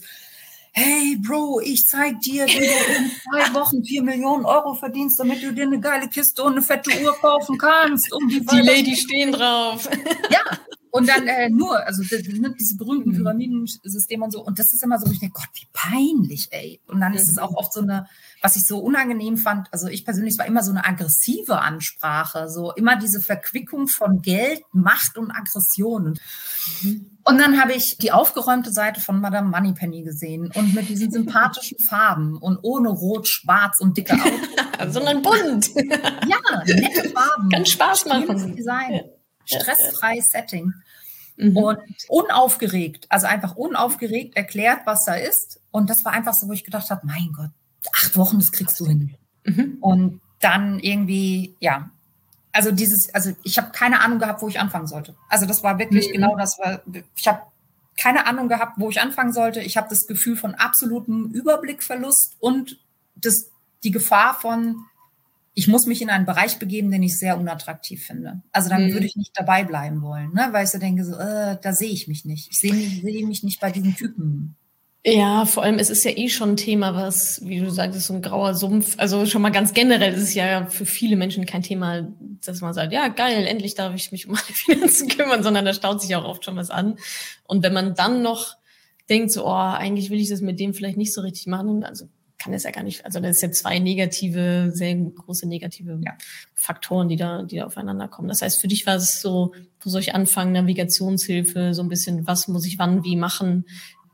Hey, Bro, ich zeig dir, wie du in zwei Wochen vier Millionen Euro verdienst, damit du dir eine geile Kiste und eine fette Uhr kaufen kannst. Um die die Lady stehen drauf. Ja, und dann äh, nur, also diese berühmten Pyramidensysteme und so. Und das ist immer so, ich denke, Gott, wie peinlich, ey. Und dann ist es auch oft so eine, was ich so unangenehm fand, also ich persönlich, es war immer so eine aggressive Ansprache, so immer diese Verquickung von Geld, Macht und Aggression. Und Und dann habe ich die aufgeräumte Seite von Madame Moneypenny gesehen und mit diesen sympathischen Farben und ohne Rot, Schwarz und dicke Augen. Sondern bunt. Ja, nette Farben. Kann Spaß machen. Design. Ja. Stressfreies Setting. Mhm. Und unaufgeregt, also einfach unaufgeregt erklärt, was da ist. Und das war einfach so, wo ich gedacht habe, mein Gott, acht Wochen, das kriegst du hin. Mhm. Und dann irgendwie, ja, also dieses, also ich habe keine Ahnung gehabt, wo ich anfangen sollte. Also das war wirklich mhm. genau das, war, ich habe keine Ahnung gehabt, wo ich anfangen sollte. Ich habe das Gefühl von absolutem Überblickverlust und das, die Gefahr von, ich muss mich in einen Bereich begeben, den ich sehr unattraktiv finde. Also dann mhm. würde ich nicht dabei bleiben wollen, ne? Weil ich so denke, so, äh, da sehe ich mich nicht. Ich sehe mich, sehe mich nicht bei diesen Typen. Ja, vor allem, es ist ja eh schon ein Thema, was, wie du sagtest, so ein grauer Sumpf, also schon mal ganz generell ist es ja für viele Menschen kein Thema, dass man sagt, ja, geil, endlich darf ich mich um meine Finanzen kümmern, sondern da staut sich auch oft schon was an. Und wenn man dann noch denkt, so, oh, eigentlich will ich das mit dem vielleicht nicht so richtig machen, also kann es ja gar nicht, also das ist ja zwei negative, sehr große negative ja. Faktoren, die da, die da aufeinander kommen. Das heißt, für dich war es so, wo soll ich anfangen, Navigationshilfe, so ein bisschen, was muss ich wann, wie machen,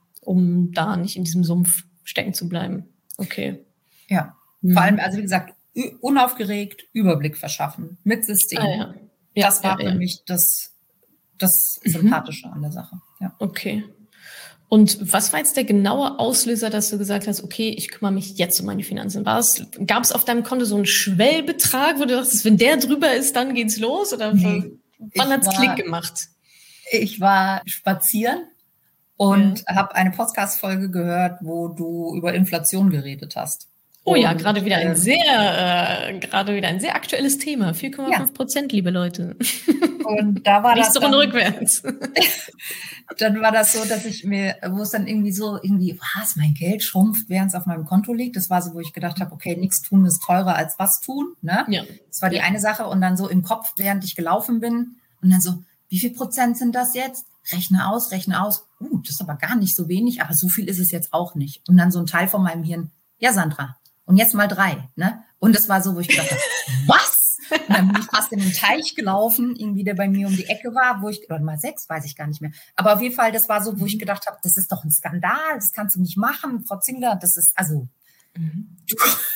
um da nicht in diesem Sumpf stecken zu bleiben. Okay. Ja, mhm. vor allem, also wie gesagt, unaufgeregt, Überblick verschaffen, mit System. Ah, ja. Ja, das war ja, für ja. mich das, das Sympathische mhm. an der Sache. Ja. Okay. Und was war jetzt der genaue Auslöser, dass du gesagt hast, okay, ich kümmere mich jetzt um meine Finanzen? War es, gab es auf deinem Konto so einen Schwellbetrag, wo du dachtest, wenn der drüber ist, dann geht's los? Oder nee, wann hat's war, Klick gemacht? Ich war spazieren und ja. habe eine Podcast-Folge gehört, wo du über Inflation geredet hast. Oh und, ja, gerade wieder ein äh, sehr, äh, gerade wieder ein sehr aktuelles Thema. vier Komma fünf Prozent, ja. liebe Leute. Und da war das dann, rückwärts. Dann war das so, dass ich mir, wo es dann irgendwie so, irgendwie, was, mein Geld schrumpft, während es auf meinem Konto liegt. Das war so, wo ich gedacht habe, okay, nichts tun ist teurer als was tun. Ne? Ja. Das war die ja. eine Sache. Und dann so im Kopf, während ich gelaufen bin, und dann so, wie viel Prozent sind das jetzt? Rechne aus, rechne aus. Uh, das ist aber gar nicht so wenig, aber so viel ist es jetzt auch nicht. Und dann so ein Teil von meinem Hirn, ja, Sandra, und jetzt mal drei. Ne? Und das war so, wo ich gedacht habe, was? Und dann bin ich fast in den Teich gelaufen, irgendwie, der bei mir um die Ecke war, wo ich, oder mal sechs, weiß ich gar nicht mehr. Aber auf jeden Fall, das war so, wo ich gedacht habe, das ist doch ein Skandal, das kannst du nicht machen, Frau Zingler, das ist, also, mhm. du,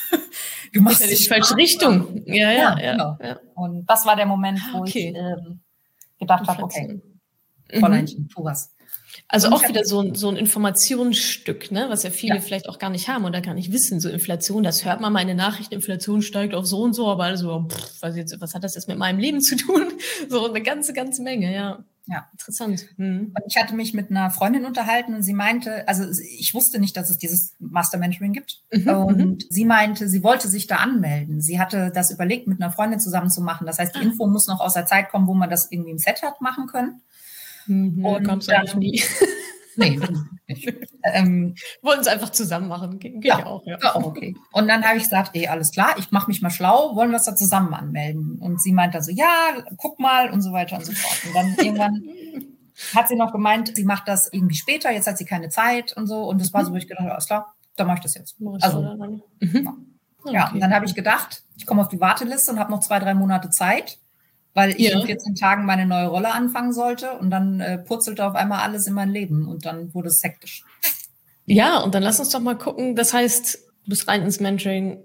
du machst ja die falsche Richtung. Ja, ja, ja, genau. ja. Und das war der Moment, wo okay. ich ähm, gedacht habe, okay, Fräuleinchen, tu was. Also auch wieder so ein, so ein Informationsstück, ne, was ja viele ja. vielleicht auch gar nicht haben oder gar nicht wissen. So Inflation, das hört man mal in den Nachrichten, Inflation steigt auf so und so, aber also, pff, was, jetzt, was hat das jetzt mit meinem Leben zu tun? So eine ganze, ganze Menge, ja. Ja. Interessant. Hm. Und ich hatte mich mit einer Freundin unterhalten und sie meinte, also ich wusste nicht, dass es dieses Master Mentoring gibt. Mhm, und mhm. sie meinte, sie wollte sich da anmelden. Sie hatte das überlegt, mit einer Freundin zusammen zu machen. Das heißt, die Info muss noch aus der Zeit kommen, wo man das irgendwie im Set hat machen können. Mhm, und kommst du eigentlich nie. Nee, nicht. ähm, wollen es einfach zusammen machen. Ge geht ja, ja auch, ja. ja. Okay. Und dann habe ich gesagt, ey, alles klar, ich mache mich mal schlau, wollen wir es da zusammen anmelden? Und sie meinte so, ja, guck mal und so weiter und so fort. Und dann irgendwann hat sie noch gemeint, sie macht das irgendwie später, jetzt hat sie keine Zeit und so. Und das war so, wo ich gedacht habe, alles klar, dann mache ich das jetzt. Also, mhm. ja. ja, und dann habe ich gedacht, ich komme auf die Warteliste und habe noch zwei, drei Monate Zeit, weil ich ja. in vierzehn Tagen meine neue Rolle anfangen sollte und dann äh, purzelte auf einmal alles in mein Leben und dann wurde es hektisch. Ja, und dann lass uns doch mal gucken, das heißt, du bist rein ins Mentoring,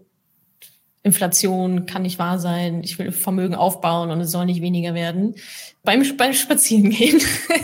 Inflation kann nicht wahr sein, ich will Vermögen aufbauen und es soll nicht weniger werden. Beim, beim Spazierengehen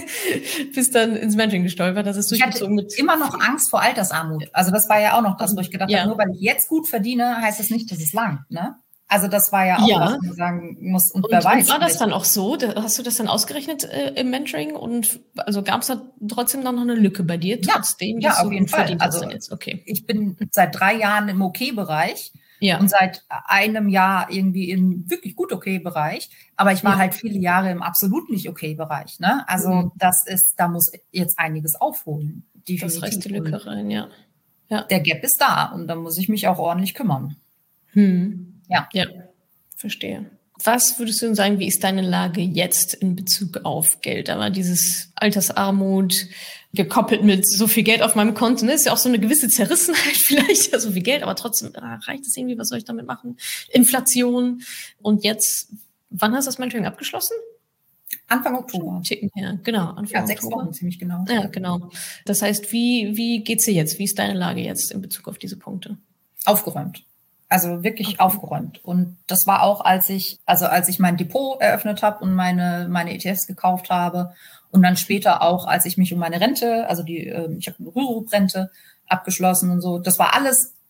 bist dann ins Mentoring gestolpert, das ist durchgezogen mit... Ich hatte immer noch Angst vor Altersarmut, also das war ja auch noch das, wo ich gedacht ja. habe, nur weil ich jetzt gut verdiene, heißt das nicht, dass es langt, ne? Also das war ja auch, ja. was man sagen muss. Und, und wer weiß. Und war das dann auch so? Hast du das dann ausgerechnet äh, im Mentoring? Und also gab es da trotzdem dann noch eine Lücke bei dir, trotzdem? Ja, ja auf jeden Fall. Also jetzt? Okay. Ich bin seit drei Jahren im Okay-Bereich ja. und seit einem Jahr irgendwie im wirklich gut Okay-Bereich. Aber ich war ja. halt viele Jahre im absolut nicht Okay-Bereich. Ne? Also mhm. das ist, da muss jetzt einiges aufholen. Definitiv. Das reißt die Lücke rein, ja. ja. Der Gap ist da und da muss ich mich auch ordentlich kümmern. Hm. Ja. Ja, verstehe. Was würdest du denn sagen, wie ist deine Lage jetzt in Bezug auf Geld? Aber dieses Altersarmut gekoppelt mit so viel Geld auf meinem Konto, ne, ist ja auch so eine gewisse Zerrissenheit vielleicht, ja, so viel Geld, aber trotzdem ah, reicht es irgendwie, was soll ich damit machen? Inflation. Und jetzt, wann hast du das Mentoring abgeschlossen? Anfang Oktober. Ticken her, genau. Anfang ja, sechs Oktober. Wochen ziemlich genau. Ja, genau. Das heißt, wie, wie geht's dir jetzt? Wie ist deine Lage jetzt in Bezug auf diese Punkte? Aufgeräumt. Also wirklich okay. aufgeräumt. Und das war auch, als ich, also als ich mein Depot eröffnet habe und meine, meine E T Fs gekauft habe und dann später auch, als ich mich um meine Rente, also die, ich habe eine Rürup-Rente abgeschlossen und so. Das war alles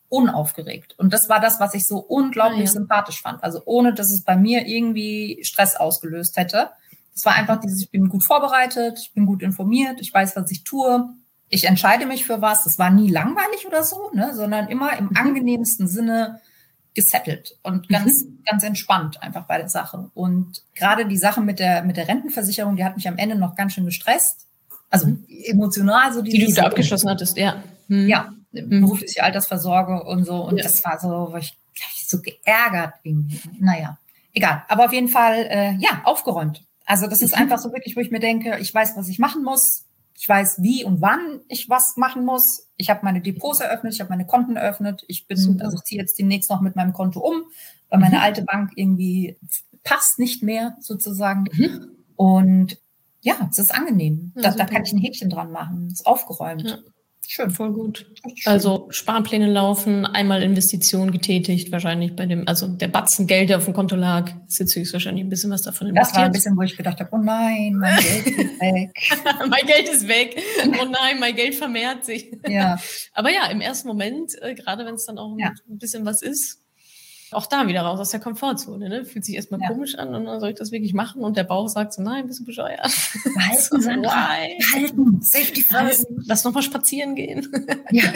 unaufgeregt. Und das war das, was ich so unglaublich ah, ja. sympathisch fand. Also ohne, dass es bei mir irgendwie Stress ausgelöst hätte. Es war einfach dieses, ich bin gut vorbereitet, ich bin gut informiert, ich weiß, was ich tue. Ich entscheide mich für was. Das war nie langweilig oder so, ne, sondern immer im mhm. angenehmsten Sinne gesettelt und ganz, mhm. ganz entspannt einfach bei der Sache. Und gerade die Sache mit der, mit der Rentenversicherung, die hat mich am Ende noch ganz schön gestresst. Also mhm. emotional so. Die du da abgeschlossen hattest, ja. Mhm. Ja, berufliche Altersvorsorge und so. Und ja. das war so, wo ich, ich so geärgert irgendwie. Naja, egal. Aber auf jeden Fall, äh, ja, aufgeräumt. Also das ist einfach so wirklich, wo ich mir denke, ich weiß, was ich machen muss. Ich weiß, wie und wann ich was machen muss. Ich habe meine Depots eröffnet, ich habe meine Konten eröffnet. Ich bin, Super. also ich ziehe jetzt demnächst noch mit meinem Konto um, weil meine mhm. alte Bank irgendwie passt nicht mehr sozusagen. Mhm. Und ja, es ist angenehm. Ja, da, da kann ich ein Häkchen dran machen. Es ist aufgeräumt. Ja. Schön. Voll gut. Schön. Also Sparpläne laufen, einmal Investitionen getätigt, wahrscheinlich bei dem, also der Batzen Geld, der auf dem Konto lag, ist jetzt höchstwahrscheinlich ein bisschen was davon investiert. Das war ein bisschen, wo ich gedacht habe, oh nein, mein Geld ist weg. mein Geld ist weg. Oh nein, mein Geld vermehrt sich. Ja. Aber ja, im ersten Moment, äh, gerade wenn es dann auch ja. ein bisschen was ist, auch da wieder raus aus der Komfortzone, ne? Fühlt sich erstmal ja. komisch an und dann soll ich das wirklich machen und der Bauch sagt so, nein, bist du bescheuert. Halten, Sandra, halten, Safety first. Lass noch mal spazieren gehen. Ja.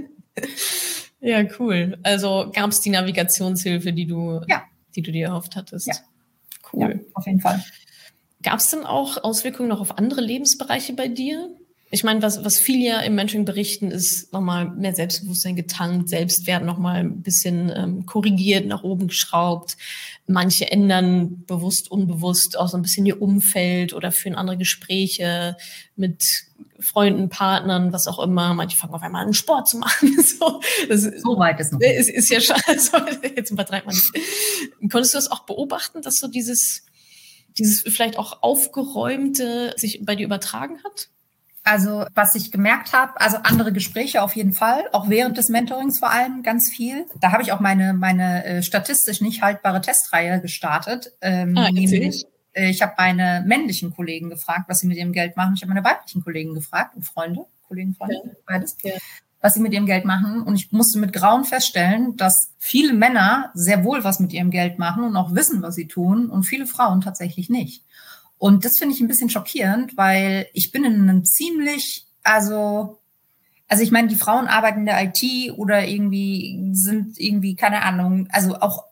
Ja, cool. Also gab es die Navigationshilfe, die du, ja. die du dir erhofft hattest? Ja. Cool. Ja, auf jeden Fall. Gab es denn auch Auswirkungen noch auf andere Lebensbereiche bei dir? Ich meine, was, was viele ja im Mentoring berichten, ist nochmal mehr Selbstbewusstsein getankt, Selbstwert nochmal ein bisschen ähm, korrigiert, nach oben geschraubt. Manche ändern bewusst, unbewusst auch so ein bisschen ihr Umfeld oder führen andere Gespräche mit Freunden, Partnern, was auch immer. Manche fangen auf einmal an, Sport zu machen. so, das so weit ist noch. Ist, ist ja schon, also, jetzt übertreibt man nicht. Konntest du das auch beobachten, dass so dieses, dieses vielleicht auch Aufgeräumte sich bei dir übertragen hat? Also was ich gemerkt habe, also andere Gespräche auf jeden Fall, auch während des Mentorings vor allem ganz viel. Da habe ich auch meine meine äh, statistisch nicht haltbare Testreihe gestartet. Ähm, ah, nämlich, äh, ich habe meine männlichen Kollegen gefragt, was sie mit ihrem Geld machen. Ich habe meine weiblichen Kollegen gefragt und Freunde, Kollegen, Freunde, ja. beides, ja. was sie mit ihrem Geld machen. Und ich musste mit Grauen feststellen, dass viele Männer sehr wohl was mit ihrem Geld machen und auch wissen, was sie tun, und viele Frauen tatsächlich nicht. Und das finde ich ein bisschen schockierend, weil ich bin in einem ziemlich, also, also ich meine, die Frauen arbeiten in der I T oder irgendwie sind irgendwie, keine Ahnung, also auch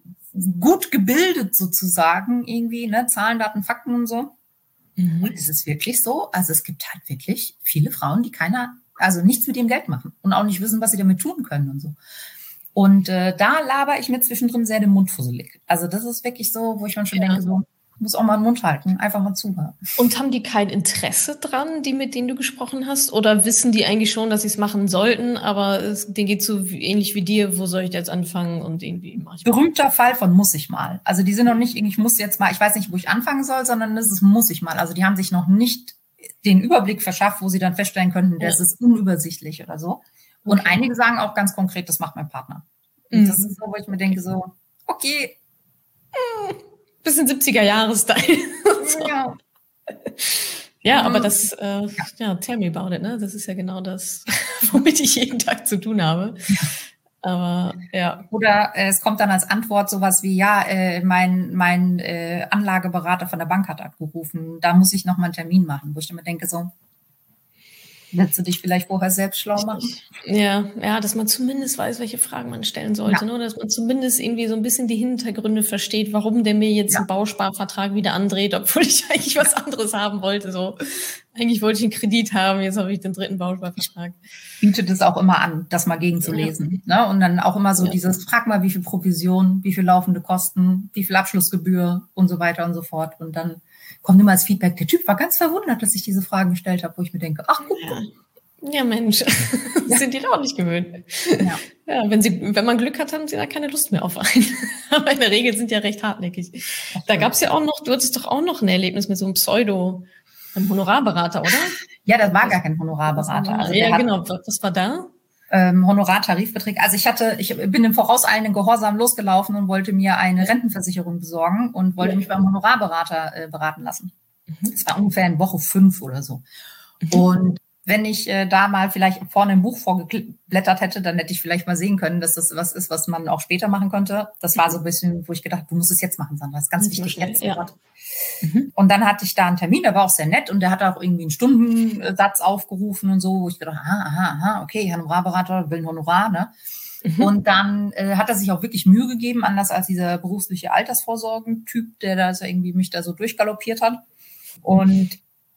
gut gebildet sozusagen irgendwie, ne, Zahlen, Daten, Fakten und so. Mhm. Und ist es wirklich so? Also es gibt halt wirklich viele Frauen, die keiner, also nichts mit ihrem Geld machen und auch nicht wissen, was sie damit tun können und so. Und äh, da laber ich mir zwischendrin sehr den Mund fusselig. Also das ist wirklich so, wo ich mir schon ja. denke, so, muss auch mal den Mund halten, einfach mal zuhören. Und haben die kein Interesse dran, die, mit denen du gesprochen hast? Oder wissen die eigentlich schon, dass sie es machen sollten, aber es, denen geht so ähnlich wie dir, wo soll ich jetzt anfangen und irgendwie mache ich mal. Berühmter Fall von muss ich mal. Also die sind noch nicht, ich muss jetzt mal, ich weiß nicht, wo ich anfangen soll, sondern das ist muss ich mal. Also die haben sich noch nicht den Überblick verschafft, wo sie dann feststellen könnten, das ja. ist unübersichtlich oder so. Und okay. einige sagen auch ganz konkret, das macht mein Partner. Und mhm. das ist so, wo ich mir denke so, okay, mhm. bisschen siebziger-Jahres-Style. so. Ja, ja aber das, äh, ja, tell me about it, ne? Das ist ja genau das, womit ich jeden Tag zu tun habe. Aber, ja. Oder äh, es kommt dann als Antwort sowas wie, ja, äh, mein, mein äh, Anlageberater von der Bank hat abgerufen, da muss ich noch mal einen Termin machen, wo ich dann mir denke so, willst du dich vielleicht vorher selbst schlau machen? Ja, ja, dass man zumindest weiß, welche Fragen man stellen sollte, ja. ne? Dass man zumindest irgendwie so ein bisschen die Hintergründe versteht, warum der mir jetzt ja. einen Bausparvertrag wieder andreht, obwohl ich eigentlich was anderes haben wollte. So, eigentlich wollte ich einen Kredit haben, jetzt habe ich den dritten Bausparvertrag. Ich biete das auch immer an, das mal gegenzulesen. Ja. Ne? Und dann auch immer so ja. dieses, frag mal, wie viel Provision, wie viel laufende Kosten, wie viel Abschlussgebühr und so weiter und so fort. Und dann kommt immer als Feedback, der Typ war ganz verwundert, dass ich diese Fragen gestellt habe, wo ich mir denke, ach, guck, ja. Ja, Mensch, das ja. sind die doch nicht gewöhnt. Ja. Ja, wenn sie, wenn man Glück hat, haben sie da keine Lust mehr auf einen. Aber in der Regel sind die ja recht hartnäckig. Ach, da gab's ja auch noch, du hattest doch auch noch ein Erlebnis mit so einem Pseudo, einem Honorarberater, oder? Ja, das war gar kein Honorarberater. Also ja, genau. Was war da? Ähm, Honorartarifvertrag. Also ich hatte, ich bin im vorauseilenden Gehorsam losgelaufen und wollte mir eine Rentenversicherung besorgen und wollte ja. mich beim Honorarberater äh, beraten lassen. Mhm. Das war ungefähr in Woche fünf oder so. Mhm. Und wenn ich äh, da mal vielleicht vorne im Buch vorgeblättert hätte, dann hätte ich vielleicht mal sehen können, dass das was ist, was man auch später machen könnte. Das war so ein bisschen, wo ich gedacht, du musst es jetzt machen, Sandra. Das ist ganz wichtig schnell, jetzt. Ja. Mhm. Und dann hatte ich da einen Termin, der war auch sehr nett und der hat auch irgendwie einen Stundensatz aufgerufen und so, wo ich gedacht, aha, aha, aha, okay, Honorarberater will ein Honorar, ne? Mhm. Und dann äh, hat er sich auch wirklich Mühe gegeben, anders als dieser berufliche Altersvorsorgentyp, der da so irgendwie mich da so durchgaloppiert hat. Und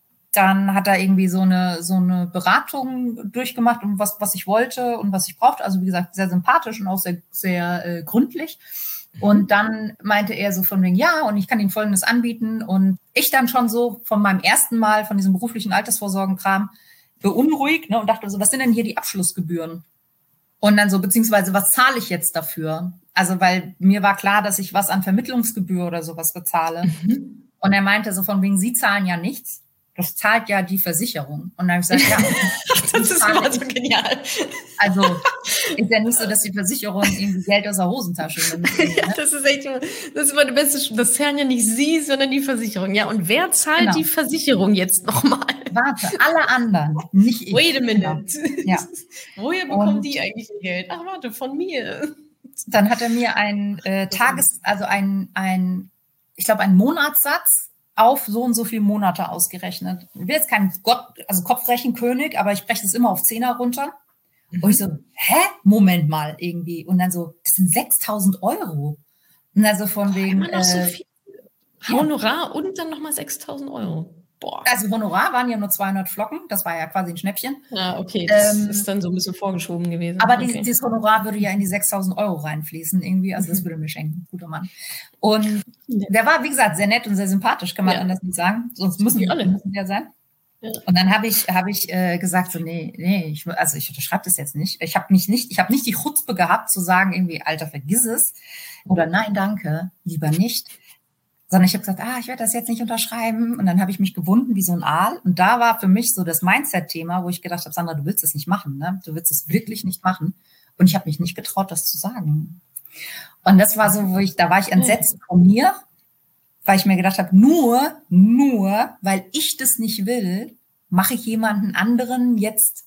dann hat er irgendwie so eine so eine Beratung durchgemacht, um was was ich wollte und was ich brauchte. Also wie gesagt, sehr sympathisch und auch sehr sehr äh, gründlich. Und dann meinte er so von wegen, ja, und ich kann Ihnen Folgendes anbieten. Und ich dann schon so von meinem ersten Mal von diesem beruflichen Altersvorsorgenkram beunruhigt, ne, und dachte so, was sind denn hier die Abschlussgebühren? Und dann so, beziehungsweise, was zahle ich jetzt dafür? Also, weil mir war klar, dass ich was an Vermittlungsgebühr oder sowas bezahle. Mhm. Und er meinte so von wegen, Sie zahlen ja nichts. Das zahlt ja die Versicherung. Und dann habe ich gesagt, ja. Das ist immer so genial. Also ist ja nicht so, dass die Versicherung irgendwie Geld aus der Hosentasche nimmt. Ne? Ja, das ist echt immer, das ist immer die beste. Das zahlen ja nicht Sie, sondern die Versicherung. Ja, und wer zahlt genau. die Versicherung jetzt nochmal? Warte, alle anderen, nicht ich. Wait a minute. Genau. Ja. Woher bekommen und die eigentlich ihr Geld? Ach, warte, von mir. Dann hat er mir ein äh, Tages-, also ein, ein, ich glaube, einen Monatssatz auf so und so viele Monate ausgerechnet. Ich will jetzt kein Gott, also Kopfrechenkönig, aber ich breche es immer auf Zehner runter. Mhm. Und ich so, hä? Moment mal, irgendwie. Und dann so, das sind sechstausend Euro. Und dann so von wegen... Immer noch so viel. Äh, Honorar ja. Und dann nochmal sechstausend Euro. Boah. Also Honorar waren ja nur zweihundert Flocken. Das war ja quasi ein Schnäppchen. Ja, okay. Das ähm, ist dann so ein bisschen vorgeschoben gewesen. Aber okay. die, dieses Honorar würde ja in die sechstausend Euro reinfließen irgendwie. Also das würde mir schenken. Guter Mann. Und der war, wie gesagt, sehr nett und sehr sympathisch, kann man ja. anders nicht sagen. Sonst müssen die alle müssen ja sein. Ja. Und dann habe ich, hab ich äh, gesagt, so, nee, nee, ich, also ich unterschreibe das jetzt nicht. Ich habe mich nicht, ich habe nicht die Chutzpe gehabt, zu sagen, irgendwie, Alter, vergiss es. Oder nein, danke, lieber nicht. Sondern ich habe gesagt, ah, ich werde das jetzt nicht unterschreiben. Und dann habe ich mich gewunden wie so ein Aal. Und da war für mich so das Mindset-Thema, wo ich gedacht habe, Sandra, du willst es nicht machen, ne? Du willst es wirklich nicht machen. Und ich habe mich nicht getraut, das zu sagen. Und das war so, wo ich, da war ich entsetzt von mir, weil ich mir gedacht habe, nur, nur, weil ich das nicht will, mache ich jemanden anderen jetzt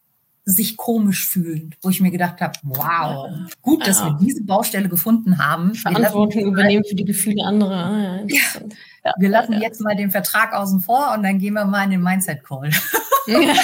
sich komisch fühlen, wo ich mir gedacht habe, wow, gut, dass ja. wir diese Baustelle gefunden haben. Verantwortung übernehmen für die Gefühle anderer. Ah, ja, ja, wir lassen ja. jetzt mal den Vertrag außen vor und dann gehen wir mal in den Mindset-Call. Ja.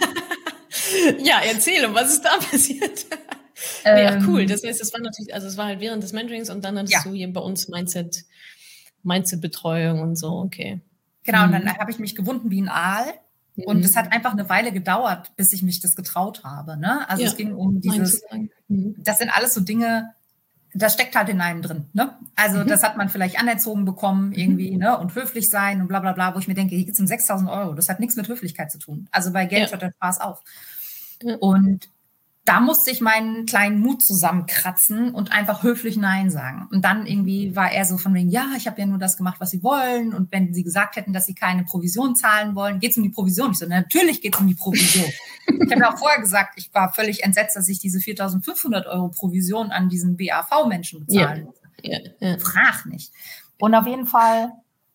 Ja, erzähl, was ist da passiert? Ähm, ja, cool. Das heißt, es war natürlich, also es war halt während des Mentorings und dann hattest ja. du hier bei uns Mindset, Mindset-Betreuung und so, okay. Genau, mhm. und dann habe ich mich gewunden wie ein Aal. Und es hat einfach eine Weile gedauert, bis ich mich das getraut habe. Ne? Also ja, es ging um dieses, mhm. das sind alles so Dinge, das steckt halt in einem drin. Ne? Also mhm. das hat man vielleicht anerzogen bekommen irgendwie, mhm. ne? Und höflich sein und bla bla bla, wo ich mir denke, hier geht es um sechstausend Euro. Das hat nichts mit Höflichkeit zu tun. Also bei Geld ja. hört der Spaß auf. Ja. Und da musste ich meinen kleinen Mut zusammenkratzen und einfach höflich Nein sagen. Und dann irgendwie war er so von wegen, ja, ich habe ja nur das gemacht, was Sie wollen. Und wenn Sie gesagt hätten, dass Sie keine Provision zahlen wollen, geht es um die Provision. Ich so, natürlich geht es um die Provision. Ich habe ja auch vorher gesagt, ich war völlig entsetzt, dass ich diese viertausendfünfhundert Euro Provision an diesen B A V-Menschen bezahlen muss. Ja. Ja. Ja. Frag nicht. Und auf jeden Fall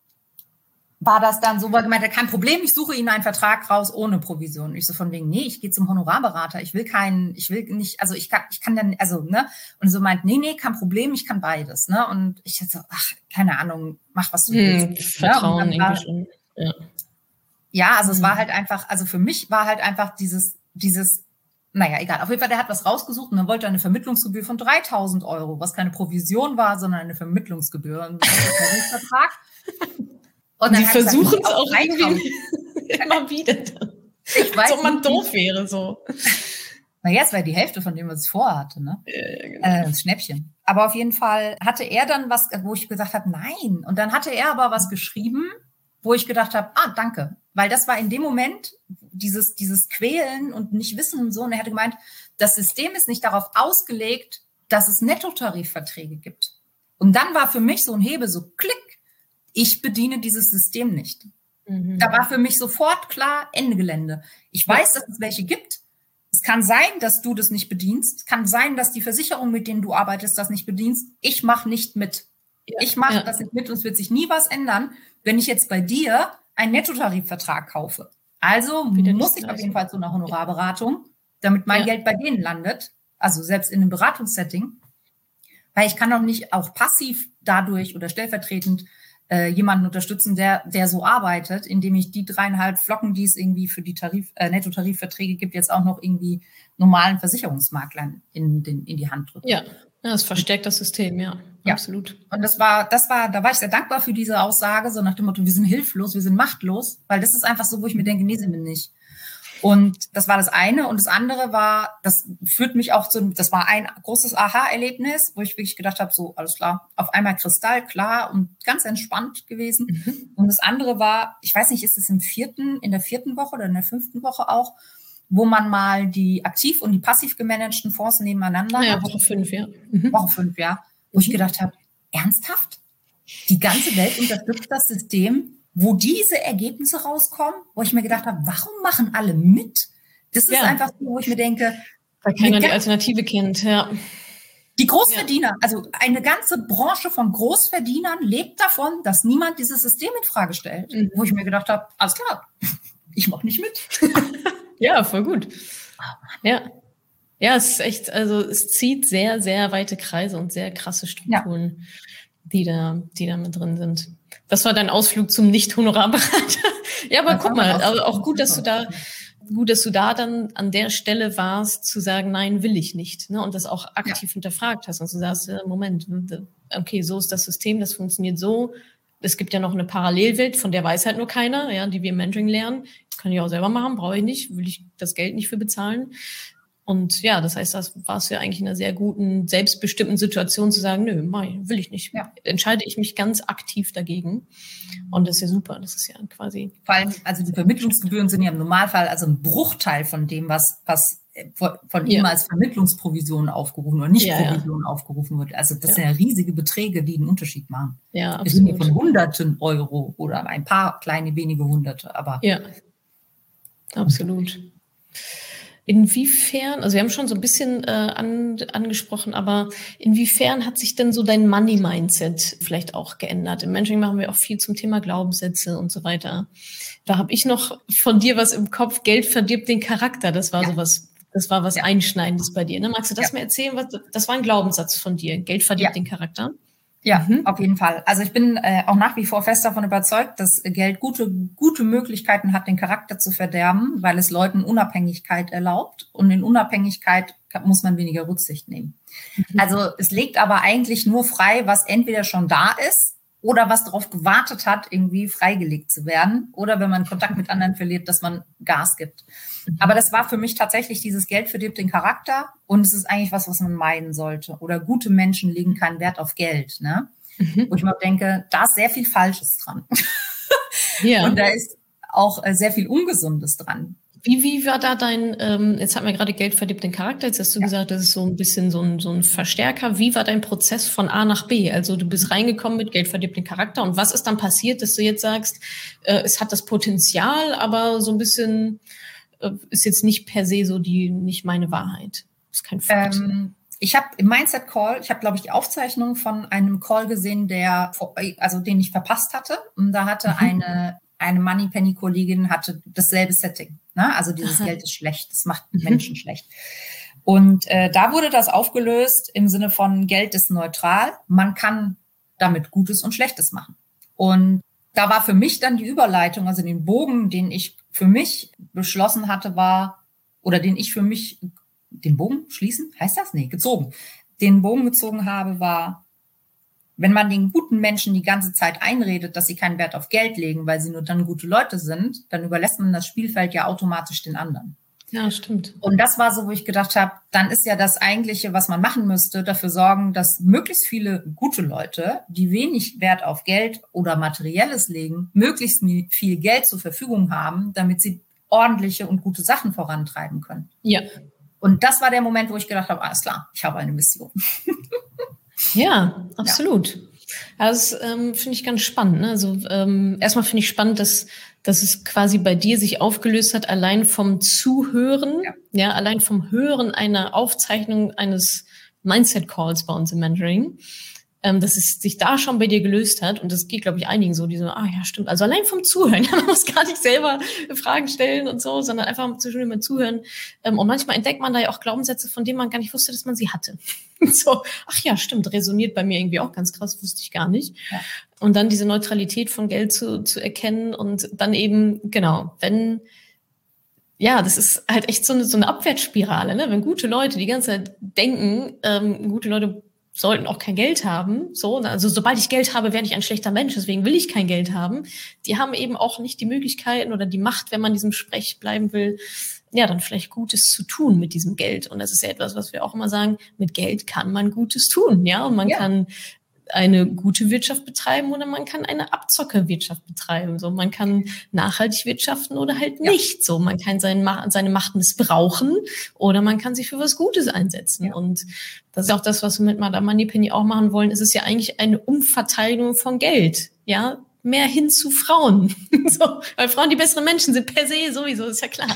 war das dann so, weil gemeint, kein Problem, ich suche Ihnen einen Vertrag raus ohne Provision. Ich so von wegen, nee, ich gehe zum Honorarberater, ich will keinen, ich will nicht, also ich kann, ich kann dann, also, ne, und so meint, nee, nee, kein Problem, ich kann beides, ne, und ich so, ach, keine Ahnung, mach, was du hm, willst. Vertrauen ja, war, irgendwie schon, ja. Ja, also hm. es war halt einfach, also für mich war halt einfach dieses, dieses, naja, egal, auf jeden Fall, der hat was rausgesucht und dann wollte er eine Vermittlungsgebühr von dreitausend Euro, was keine Provision war, sondern eine Vermittlungsgebühr, ein Vertrag. Und sie versuchen es auch irgendwie immer wieder. Ich weiß, als ob man doof wäre, so. Naja, es war die Hälfte von dem, was ich vorhatte, ne? Ja, genau. äh, das Schnäppchen. Aber auf jeden Fall hatte er dann was, wo ich gesagt habe, nein. Und dann hatte er aber was geschrieben, wo ich gedacht habe, ah, danke. Weil das war in dem Moment dieses, dieses Quälen und nicht wissen und so. Und er hatte gemeint, das System ist nicht darauf ausgelegt, dass es Nettotarifverträge gibt. Und dann war für mich so ein Hebel, so klick, ich bediene dieses System nicht. Mhm. Da war für mich sofort klar, Ende Gelände. Ich weiß, dass es welche gibt. Es kann sein, dass du das nicht bedienst. Es kann sein, dass die Versicherung, mit denen du arbeitest, das nicht bedienst. Ich mache nicht mit. Ja. Ich mache ja. das nicht mit und es wird sich nie was ändern, wenn ich jetzt bei dir einen Nettotarifvertrag kaufe. Also muss ich auf jeden Fall zu einer Honorarberatung, damit mein ja. Geld bei denen landet, also selbst in einem Beratungssetting, weil ich kann doch nicht auch passiv dadurch oder stellvertretend äh, jemanden unterstützen, der der so arbeitet, indem ich die dreieinhalb Flocken, die es irgendwie für die Tarif, äh, Nettotarifverträge gibt, jetzt auch noch irgendwie normalen Versicherungsmaklern in, den, in die Hand drücke. Ja, ja, das verstärkt das System, ja, ja. Absolut. Und das war, das war, da war ich sehr dankbar für diese Aussage, so nach dem Motto, wir sind hilflos, wir sind machtlos, weil das ist einfach so, wo ich mir denke, nee, sind wir nicht. Und das war das eine. Und das andere war, das führt mich auch zu, das war ein großes Aha-Erlebnis, wo ich wirklich gedacht habe, so, alles klar, auf einmal kristallklar und ganz entspannt gewesen. Mhm. Und das andere war, ich weiß nicht, ist es im vierten, in der vierten Woche oder in der fünften Woche auch, wo man mal die aktiv und die passiv gemanagten Fonds nebeneinander ja, hat. Woche fünf, ja. Mhm. Woche fünf, ja. Wo mhm. ich gedacht habe, ernsthaft? Die ganze Welt unterstützt das System, wo diese Ergebnisse rauskommen, wo ich mir gedacht habe, warum machen alle mit? Das ist ja. einfach so, wo ich mir denke, weil keiner die Alternative kennt, ja. Die Großverdiener, ja. also eine ganze Branche von Großverdienern lebt davon, dass niemand dieses System in Frage stellt. Mhm. Wo ich mir gedacht habe, alles klar, ich mache nicht mit. Ja, voll gut. Ja. Ja, es ist echt, also es zieht sehr, sehr weite Kreise und sehr krasse Strukturen, ja. die da, die da mit drin sind. Das war dein Ausflug zum Nicht-Honorarberater. Ja, aber das guck mal, also auch gut, dass du da, gut, dass du da dann an der Stelle warst, zu sagen, nein, will ich nicht, ne? Und das auch aktiv ja. hinterfragt hast und du sagst, ja, Moment, okay, so ist das System, das funktioniert so. Es gibt ja noch eine Parallelwelt, von der weiß halt nur keiner, ja, die wir im Mentoring lernen. Kann ich auch selber machen, brauche ich nicht, will ich das Geld nicht für bezahlen. Und ja, das heißt, das warst du ja eigentlich in einer sehr guten, selbstbestimmten Situation zu sagen, nö, nein, will ich nicht. Ja. Entscheide ich mich ganz aktiv dagegen. Und das ist ja super. Das ist ja quasi. Vor allem, also die Vermittlungsgebühren sind ja im Normalfall also ein Bruchteil von dem, was, was von ihm ja. als Vermittlungsprovision aufgerufen oder nicht ja, Provision ja. aufgerufen wird. Also das ja. sind ja riesige Beträge, die einen Unterschied machen. Ja, absolut. Wir sind ja von Hunderten Euro oder ein paar kleine wenige Hunderte, aber. Ja, absolut. Inwiefern, also wir haben schon so ein bisschen äh, an, angesprochen, aber inwiefern hat sich denn so dein Money-Mindset vielleicht auch geändert? Im Mentoring machen wir auch viel zum Thema Glaubenssätze und so weiter. Da habe ich noch von dir was im Kopf, Geld verdirbt den Charakter. Das war ja. so was, das war was ja. Einschneidendes bei dir. Ne? Magst du das ja. mal erzählen? Was, das war ein Glaubenssatz von dir. Geld verdirbt ja. den Charakter? Ja, mhm. auf jeden Fall. Also ich bin äh, auch nach wie vor fest davon überzeugt, dass Geld gute gute Möglichkeiten hat, den Charakter zu verderben, weil es Leuten Unabhängigkeit erlaubt. Und in Unabhängigkeit muss man weniger Rücksicht nehmen. Mhm. Also es legt aber eigentlich nur frei, was entweder schon da ist oder was darauf gewartet hat, irgendwie freigelegt zu werden. Oder wenn man Kontakt mit anderen verliert, dass man Gas gibt. Aber das war für mich tatsächlich, dieses Geld verdirbt den Charakter und es ist eigentlich was, was man meiden sollte. Oder gute Menschen legen keinen Wert auf Geld, ne? Mhm. Wo ich mal denke, da ist sehr viel Falsches dran. Ja. Und da ist auch sehr viel Ungesundes dran. Wie, wie war da dein, ähm, jetzt hat man gerade Geld verdirbt den Charakter, jetzt hast du ja. gesagt, das ist so ein bisschen so ein, so ein Verstärker. Wie war dein Prozess von A nach B? Also du bist reingekommen mit Geld verdirbt den Charakter und was ist dann passiert, dass du jetzt sagst, äh, es hat das Potenzial, aber so ein bisschen äh, ist jetzt nicht per se so die, nicht meine Wahrheit. Das ist kein Fakt. Ähm, ich habe im Mindset Call, ich habe glaube ich die Aufzeichnung von einem Call gesehen, der, also den ich verpasst hatte und da hatte mhm. eine Eine Moneypenny-Kollegin hatte dasselbe Setting. Ne? Also dieses Aha. Geld ist schlecht, das macht mhm. Menschen schlecht. Und äh, da wurde das aufgelöst im Sinne von Geld ist neutral. Man kann damit Gutes und Schlechtes machen. Und da war für mich dann die Überleitung, also den Bogen, den ich für mich beschlossen hatte, war, oder den ich für mich, den Bogen schließen, heißt das? Nee, gezogen. Den Bogen gezogen habe, war, wenn man den guten Menschen die ganze Zeit einredet, dass sie keinen Wert auf Geld legen, weil sie nur dann gute Leute sind, dann überlässt man das Spielfeld ja automatisch den anderen. Ja, stimmt. Und das war so, wo ich gedacht habe, dann ist ja das Eigentliche, was man machen müsste, dafür sorgen, dass möglichst viele gute Leute, die wenig Wert auf Geld oder Materielles legen, möglichst viel Geld zur Verfügung haben, damit sie ordentliche und gute Sachen vorantreiben können. Ja. Und das war der Moment, wo ich gedacht habe, alles klar, ich habe eine Mission. Ja, absolut. Ja. Das ähm, finde ich ganz spannend. Ne? Also ähm, erstmal finde ich spannend, dass, dass es quasi bei dir sich aufgelöst hat, allein vom Zuhören, ja, ja allein vom Hören einer Aufzeichnung eines Mindset-Calls bei uns im Mentoring, ähm, dass es sich da schon bei dir gelöst hat. Und das geht, glaube ich, einigen so, die so, ah ja, stimmt. Also allein vom Zuhören, man muss gar nicht selber Fragen stellen und so, sondern einfach zwischendurch mal zuhören. Ähm, und manchmal entdeckt man da ja auch Glaubenssätze, von denen man gar nicht wusste, dass man sie hatte. So, ach ja, stimmt, resoniert bei mir irgendwie auch ganz krass, wusste ich gar nicht. Ja. Und dann diese Neutralität von Geld zu, zu erkennen und dann eben, genau, wenn, ja, das ist halt echt so eine, so eine Abwärtsspirale, ne? Wenn gute Leute die ganze Zeit denken, ähm, gute Leute sollten auch kein Geld haben, so, also sobald ich Geld habe, werde ich ein schlechter Mensch, deswegen will ich kein Geld haben. Die haben eben auch nicht die Möglichkeiten oder die Macht, wenn man diesem Sprech bleiben will, ja, dann vielleicht Gutes zu tun mit diesem Geld. Und das ist ja etwas, was wir auch immer sagen, mit Geld kann man Gutes tun, ja, und man ja. kann eine gute Wirtschaft betreiben oder man kann eine Abzockerwirtschaft betreiben. So, man kann nachhaltig wirtschaften oder halt nicht. Ja. So, man kann seine, seine Macht missbrauchen oder man kann sie für was Gutes einsetzen. Ja. Und das ist auch das, was wir mit Madame Moneypenny auch machen wollen. Es ist ja eigentlich eine Umverteilung von Geld. Ja, mehr hin zu Frauen. So, weil Frauen die besseren Menschen sind per se sowieso, ist ja klar.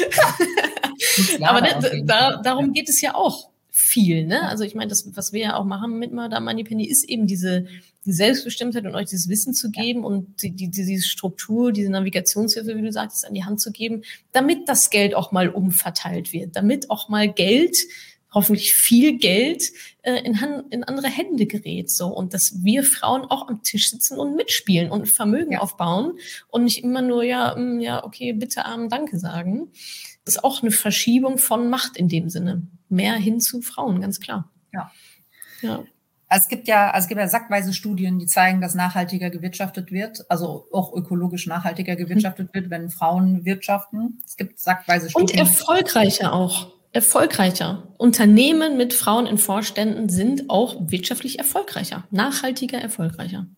Ja, aber da, da, darum geht es ja auch viel, ne? Also ich meine, das, was wir ja auch machen mit Madame Moneypenny, ist eben diese die Selbstbestimmtheit und euch dieses Wissen zu geben ja. und die, die, diese Struktur, diese Navigationshilfe, wie du sagtest, an die Hand zu geben, damit das Geld auch mal umverteilt wird, damit auch mal Geld, hoffentlich viel Geld, äh, in, Hand, in andere Hände gerät, so. Und dass wir Frauen auch am Tisch sitzen und mitspielen und Vermögen ja. aufbauen und nicht immer nur, ja, mh, ja, okay, bitte, arm, danke sagen. Das ist auch eine Verschiebung von Macht in dem Sinne. Mehr hin zu Frauen, ganz klar. Ja. ja. Es gibt ja, also es gibt ja sackweise Studien, die zeigen, dass nachhaltiger gewirtschaftet wird, also auch ökologisch nachhaltiger gewirtschaftet wird, wenn Frauen wirtschaften. Es gibt sackweise Studien. Und erfolgreicher auch. Erfolgreicher. Unternehmen mit Frauen in Vorständen sind auch wirtschaftlich erfolgreicher. Nachhaltiger, erfolgreicher.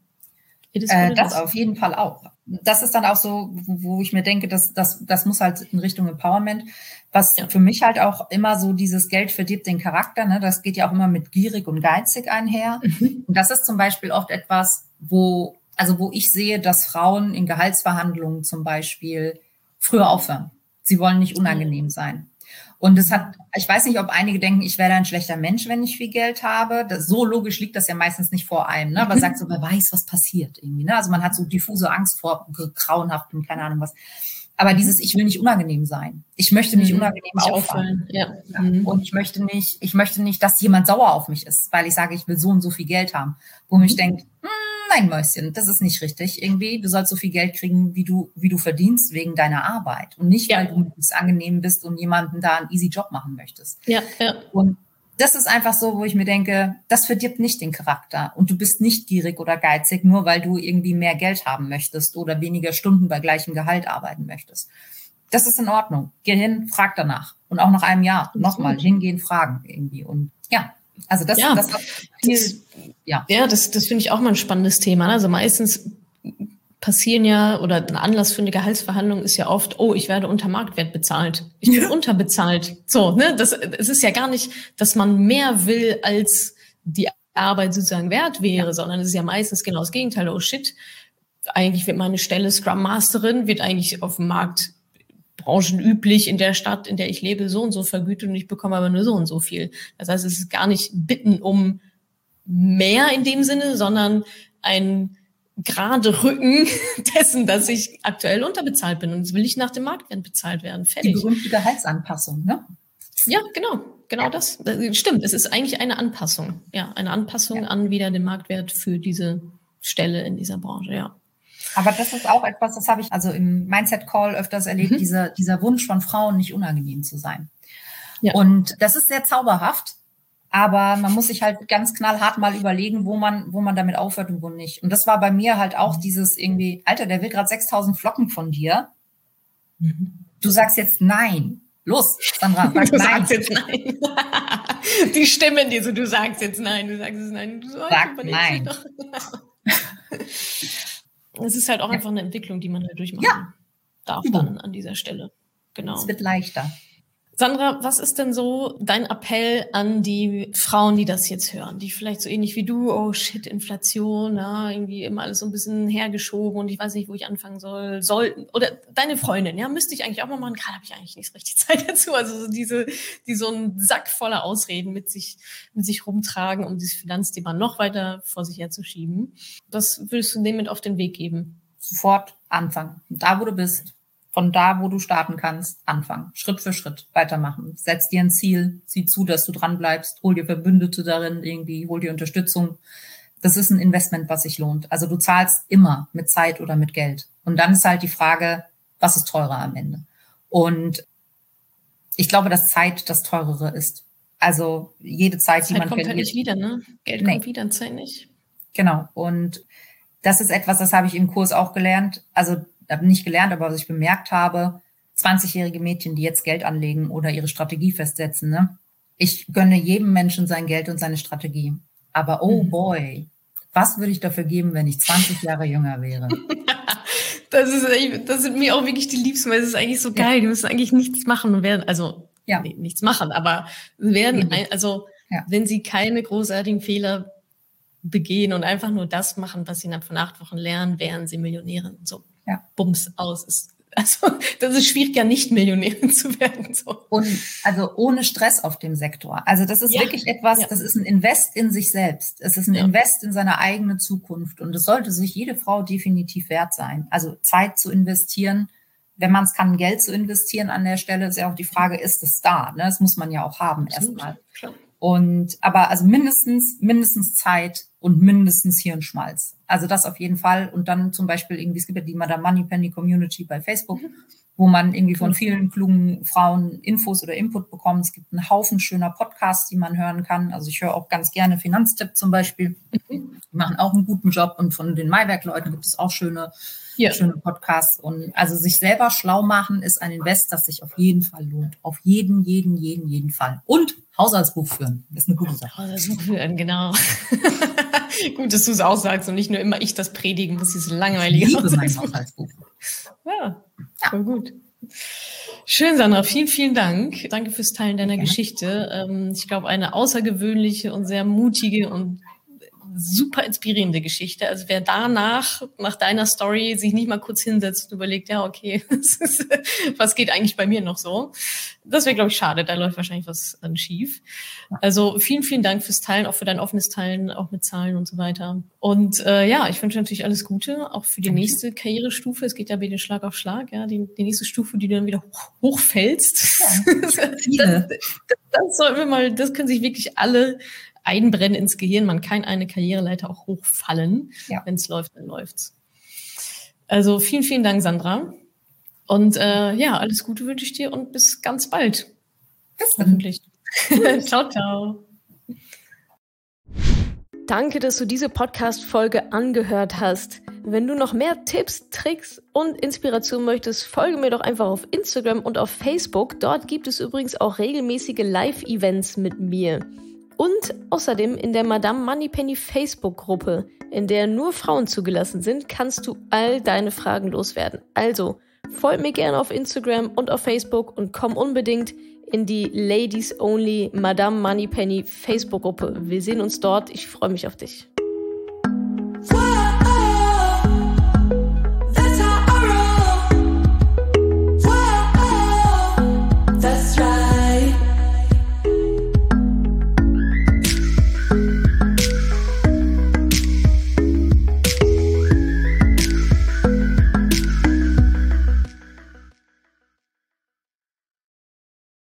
Äh, das auf jeden Fall auch. Das ist dann auch so, wo ich mir denke, dass das das muss halt in Richtung Empowerment, was ja. für mich halt auch immer so dieses Geld verdirbt den Charakter, ne? Das geht ja auch immer mit gierig und geizig einher. Mhm. Und das ist zum Beispiel oft etwas, wo, also wo ich sehe, dass Frauen in Gehaltsverhandlungen zum Beispiel früher aufhören. Sie wollen nicht unangenehm sein. Und es hat, ich weiß nicht, ob einige denken, ich werde ein schlechter Mensch, wenn ich viel Geld habe. Das, so logisch liegt das ja meistens nicht vor einem, ne? Aber sagt so, wer weiß, was passiert irgendwie, ne? Also man hat so diffuse Angst vor grauenhaften, keine Ahnung was. Aber dieses, ich will nicht unangenehm sein. Ich möchte nicht mhm. unangenehm nicht auffallen. Ja. Ja. Mhm. Und ich möchte nicht, ich möchte nicht, dass jemand sauer auf mich ist, weil ich sage, ich will so und so viel Geld haben. Wo mich mhm. denkt, nein, Mäuschen, das ist nicht richtig irgendwie. Du sollst so viel Geld kriegen, wie du, wie du verdienst wegen deiner Arbeit. Und nicht, ja. weil du möglichst angenehm bist und jemanden da einen easy Job machen möchtest. Ja, ja. Und das ist einfach so, wo ich mir denke, das verdirbt nicht den Charakter. Und du bist nicht gierig oder geizig, nur weil du irgendwie mehr Geld haben möchtest oder weniger Stunden bei gleichem Gehalt arbeiten möchtest. Das ist in Ordnung. Geh hin, frag danach. Und auch nach einem Jahr nochmal hingehen, fragen irgendwie. Und ja, also das, ja, das hat viel, das, ja. ja, das, das finde ich auch mal ein spannendes Thema. Also meistens passieren ja, oder ein Anlass für eine Gehaltsverhandlung ist ja oft, oh, ich werde unter Marktwert bezahlt. Ich bin ja. unterbezahlt. So, ne, das, es ist ja gar nicht, dass man mehr will, als die Arbeit sozusagen wert wäre, ja. sondern es ist ja meistens genau das Gegenteil. Oh shit, eigentlich wird meine Stelle Scrum Masterin, wird eigentlich auf dem Markt branchenüblich in der Stadt, in der ich lebe, so und so vergütet und ich bekomme aber nur so und so viel. Das heißt, es ist gar nicht Bitten um mehr in dem Sinne, sondern ein gerade Rücken dessen, dass ich aktuell unterbezahlt bin und jetzt will ich nach dem Marktwert bezahlt werden. Fertig. Die berühmte Gehaltsanpassung, ne? Ja, genau, genau ja. das. das. Stimmt, es ist eigentlich eine Anpassung. Ja, eine Anpassung ja. an wieder den Marktwert für diese Stelle in dieser Branche, ja. Aber das ist auch etwas, das habe ich also im Mindset-Call öfters erlebt, mhm. dieser, dieser Wunsch von Frauen, nicht unangenehm zu sein. Ja. Und das ist sehr zauberhaft, aber man muss sich halt ganz knallhart mal überlegen, wo man, wo man damit aufhört und wo nicht. Und das war bei mir halt auch dieses irgendwie, Alter, der will gerade sechstausend Flocken von dir. Mhm. Du sagst jetzt nein. Los, Sandra, sag du nein. sagst jetzt nein. Die Stimmen, die so, du sagst jetzt nein, du sagst jetzt nein. Du sag nein. Es ist halt auch ja. einfach eine Entwicklung, die man halt durchmachen ja. darf dann an dieser Stelle. Genau. Es wird leichter. Sandra, was ist denn so dein Appell an die Frauen, die das jetzt hören, die vielleicht so ähnlich wie du, oh shit, Inflation, ja, irgendwie immer alles so ein bisschen hergeschoben und ich weiß nicht, wo ich anfangen soll, sollten, oder deine Freundin, ja, müsste ich eigentlich auch mal machen, gerade habe ich eigentlich nicht so richtig Zeit dazu, also so diese, die so einen Sack voller Ausreden mit sich, mit sich rumtragen, um dieses Finanzthema noch weiter vor sich herzuschieben. Was würdest du denen mit auf den Weg geben? Sofort anfangen. Da, wo du bist. Von da, wo du starten kannst, anfangen. Schritt für Schritt weitermachen. Setz dir ein Ziel, sieh zu, dass du dran bleibst, hol dir Verbündete darin, irgendwie, hol dir Unterstützung. Das ist ein Investment, was sich lohnt. Also du zahlst immer mit Zeit oder mit Geld. Und dann ist halt die Frage, was ist teurer am Ende? Und ich glaube, dass Zeit das Teurere ist. Also jede Zeit, Zeit die man kommt verliert. halt nicht wieder, ne? Geld Nee. kommt wieder, Zeit nicht. Genau. Und das ist etwas, das habe ich im Kurs auch gelernt. Also nicht gelernt, aber was ich bemerkt habe, zwanzigjährige Mädchen, die jetzt Geld anlegen oder ihre Strategie festsetzen, ne? Ich gönne jedem Menschen sein Geld und seine Strategie. Aber oh Mhm. boy, was würde ich dafür geben, wenn ich zwanzig Jahre jünger wäre? Das ist, das sind mir auch wirklich die Liebsten, weil es ist eigentlich so geil. Ja. Die müssen eigentlich nichts machen und werden, also ja. nee, nichts machen, aber werden, ein, also ja. wenn sie keine großartigen Fehler begehen und einfach nur das machen, was sie innerhalb von acht Wochen lernen, wären sie Millionärin. So. Ja. Bums aus. Ist, also, das ist schwierig, ja nicht Millionärin zu werden. So. Und also ohne Stress auf dem Sektor. Also das ist ja. wirklich etwas, ja. das ist ein Invest in sich selbst. Es ist ein ja. Invest in seine eigene Zukunft. Und es sollte sich jede Frau definitiv wert sein. Also Zeit zu investieren, wenn man es kann, Geld zu investieren an der Stelle, ist ja auch die Frage, ist es da? Ne? Das muss man ja auch haben erstmal. Und aber also mindestens mindestens Zeit und mindestens Hirnschmalz. Also das auf jeden Fall. Und dann zum Beispiel irgendwie, es gibt ja die Madame Moneypenny Community bei Facebook, mhm. wo man irgendwie von vielen klugen Frauen Infos oder Input bekommt. Es gibt einen Haufen schöner Podcasts, die man hören kann. Also ich höre auch ganz gerne Finanztipp zum Beispiel. Mhm. Die machen auch einen guten Job. Und von den Maiwerk-Leuten gibt es auch schöne, ja. schöne Podcasts. Und also sich selber schlau machen ist ein Invest, das sich auf jeden Fall lohnt. Auf jeden, jeden, jeden, jeden Fall. Und Haushaltsbuch führen. Das ist eine gute Sache. Haushaltsbuch führen, genau. Gut, dass du es auch sagst und nicht nur immer ich das predigen muss, dieses langweilige ich liebe mein Haushaltsbuch. Ja, ja, voll gut. Schön, Sandra. Vielen, vielen Dank. Danke fürs Teilen deiner ja. Geschichte. Ich glaube, eine außergewöhnliche und sehr mutige und super inspirierende Geschichte. Also wer danach, nach deiner Story, sich nicht mal kurz hinsetzt und überlegt, ja, okay, was geht eigentlich bei mir noch so? Das wäre, glaube ich, schade. Da läuft wahrscheinlich was dann schief. Also vielen, vielen Dank fürs Teilen, auch für dein offenes Teilen, auch mit Zahlen und so weiter. Und äh, ja, ich wünsche natürlich alles Gute, auch für die nächste Karrierestufe. Es geht ja wieder Schlag auf Schlag, ja, die, die nächste Stufe, die du dann wieder hoch, hochfällst. Ja, das, das, das sollten wir mal, das können sich wirklich alle einbrennen ins Gehirn. Man kann eine Karriereleiter auch hochfallen. Ja. Wenn es läuft, dann läuft's. Also vielen, vielen Dank, Sandra. Und äh, ja, alles Gute wünsche ich dir und bis ganz bald. Bis dann. Hoffentlich. Ciao, ciao. Danke, dass du diese Podcast-Folge angehört hast. Wenn du noch mehr Tipps, Tricks und Inspiration möchtest, folge mir doch einfach auf Instagram und auf Facebook. Dort gibt es übrigens auch regelmäßige Live-Events mit mir. Und außerdem in der Madame Moneypenny Facebook-Gruppe, in der nur Frauen zugelassen sind, kannst du all deine Fragen loswerden. Also, folg mir gerne auf Instagram und auf Facebook und komm unbedingt in die Ladies Only Madame Moneypenny Facebook-Gruppe. Wir sehen uns dort. Ich freue mich auf dich. Wow.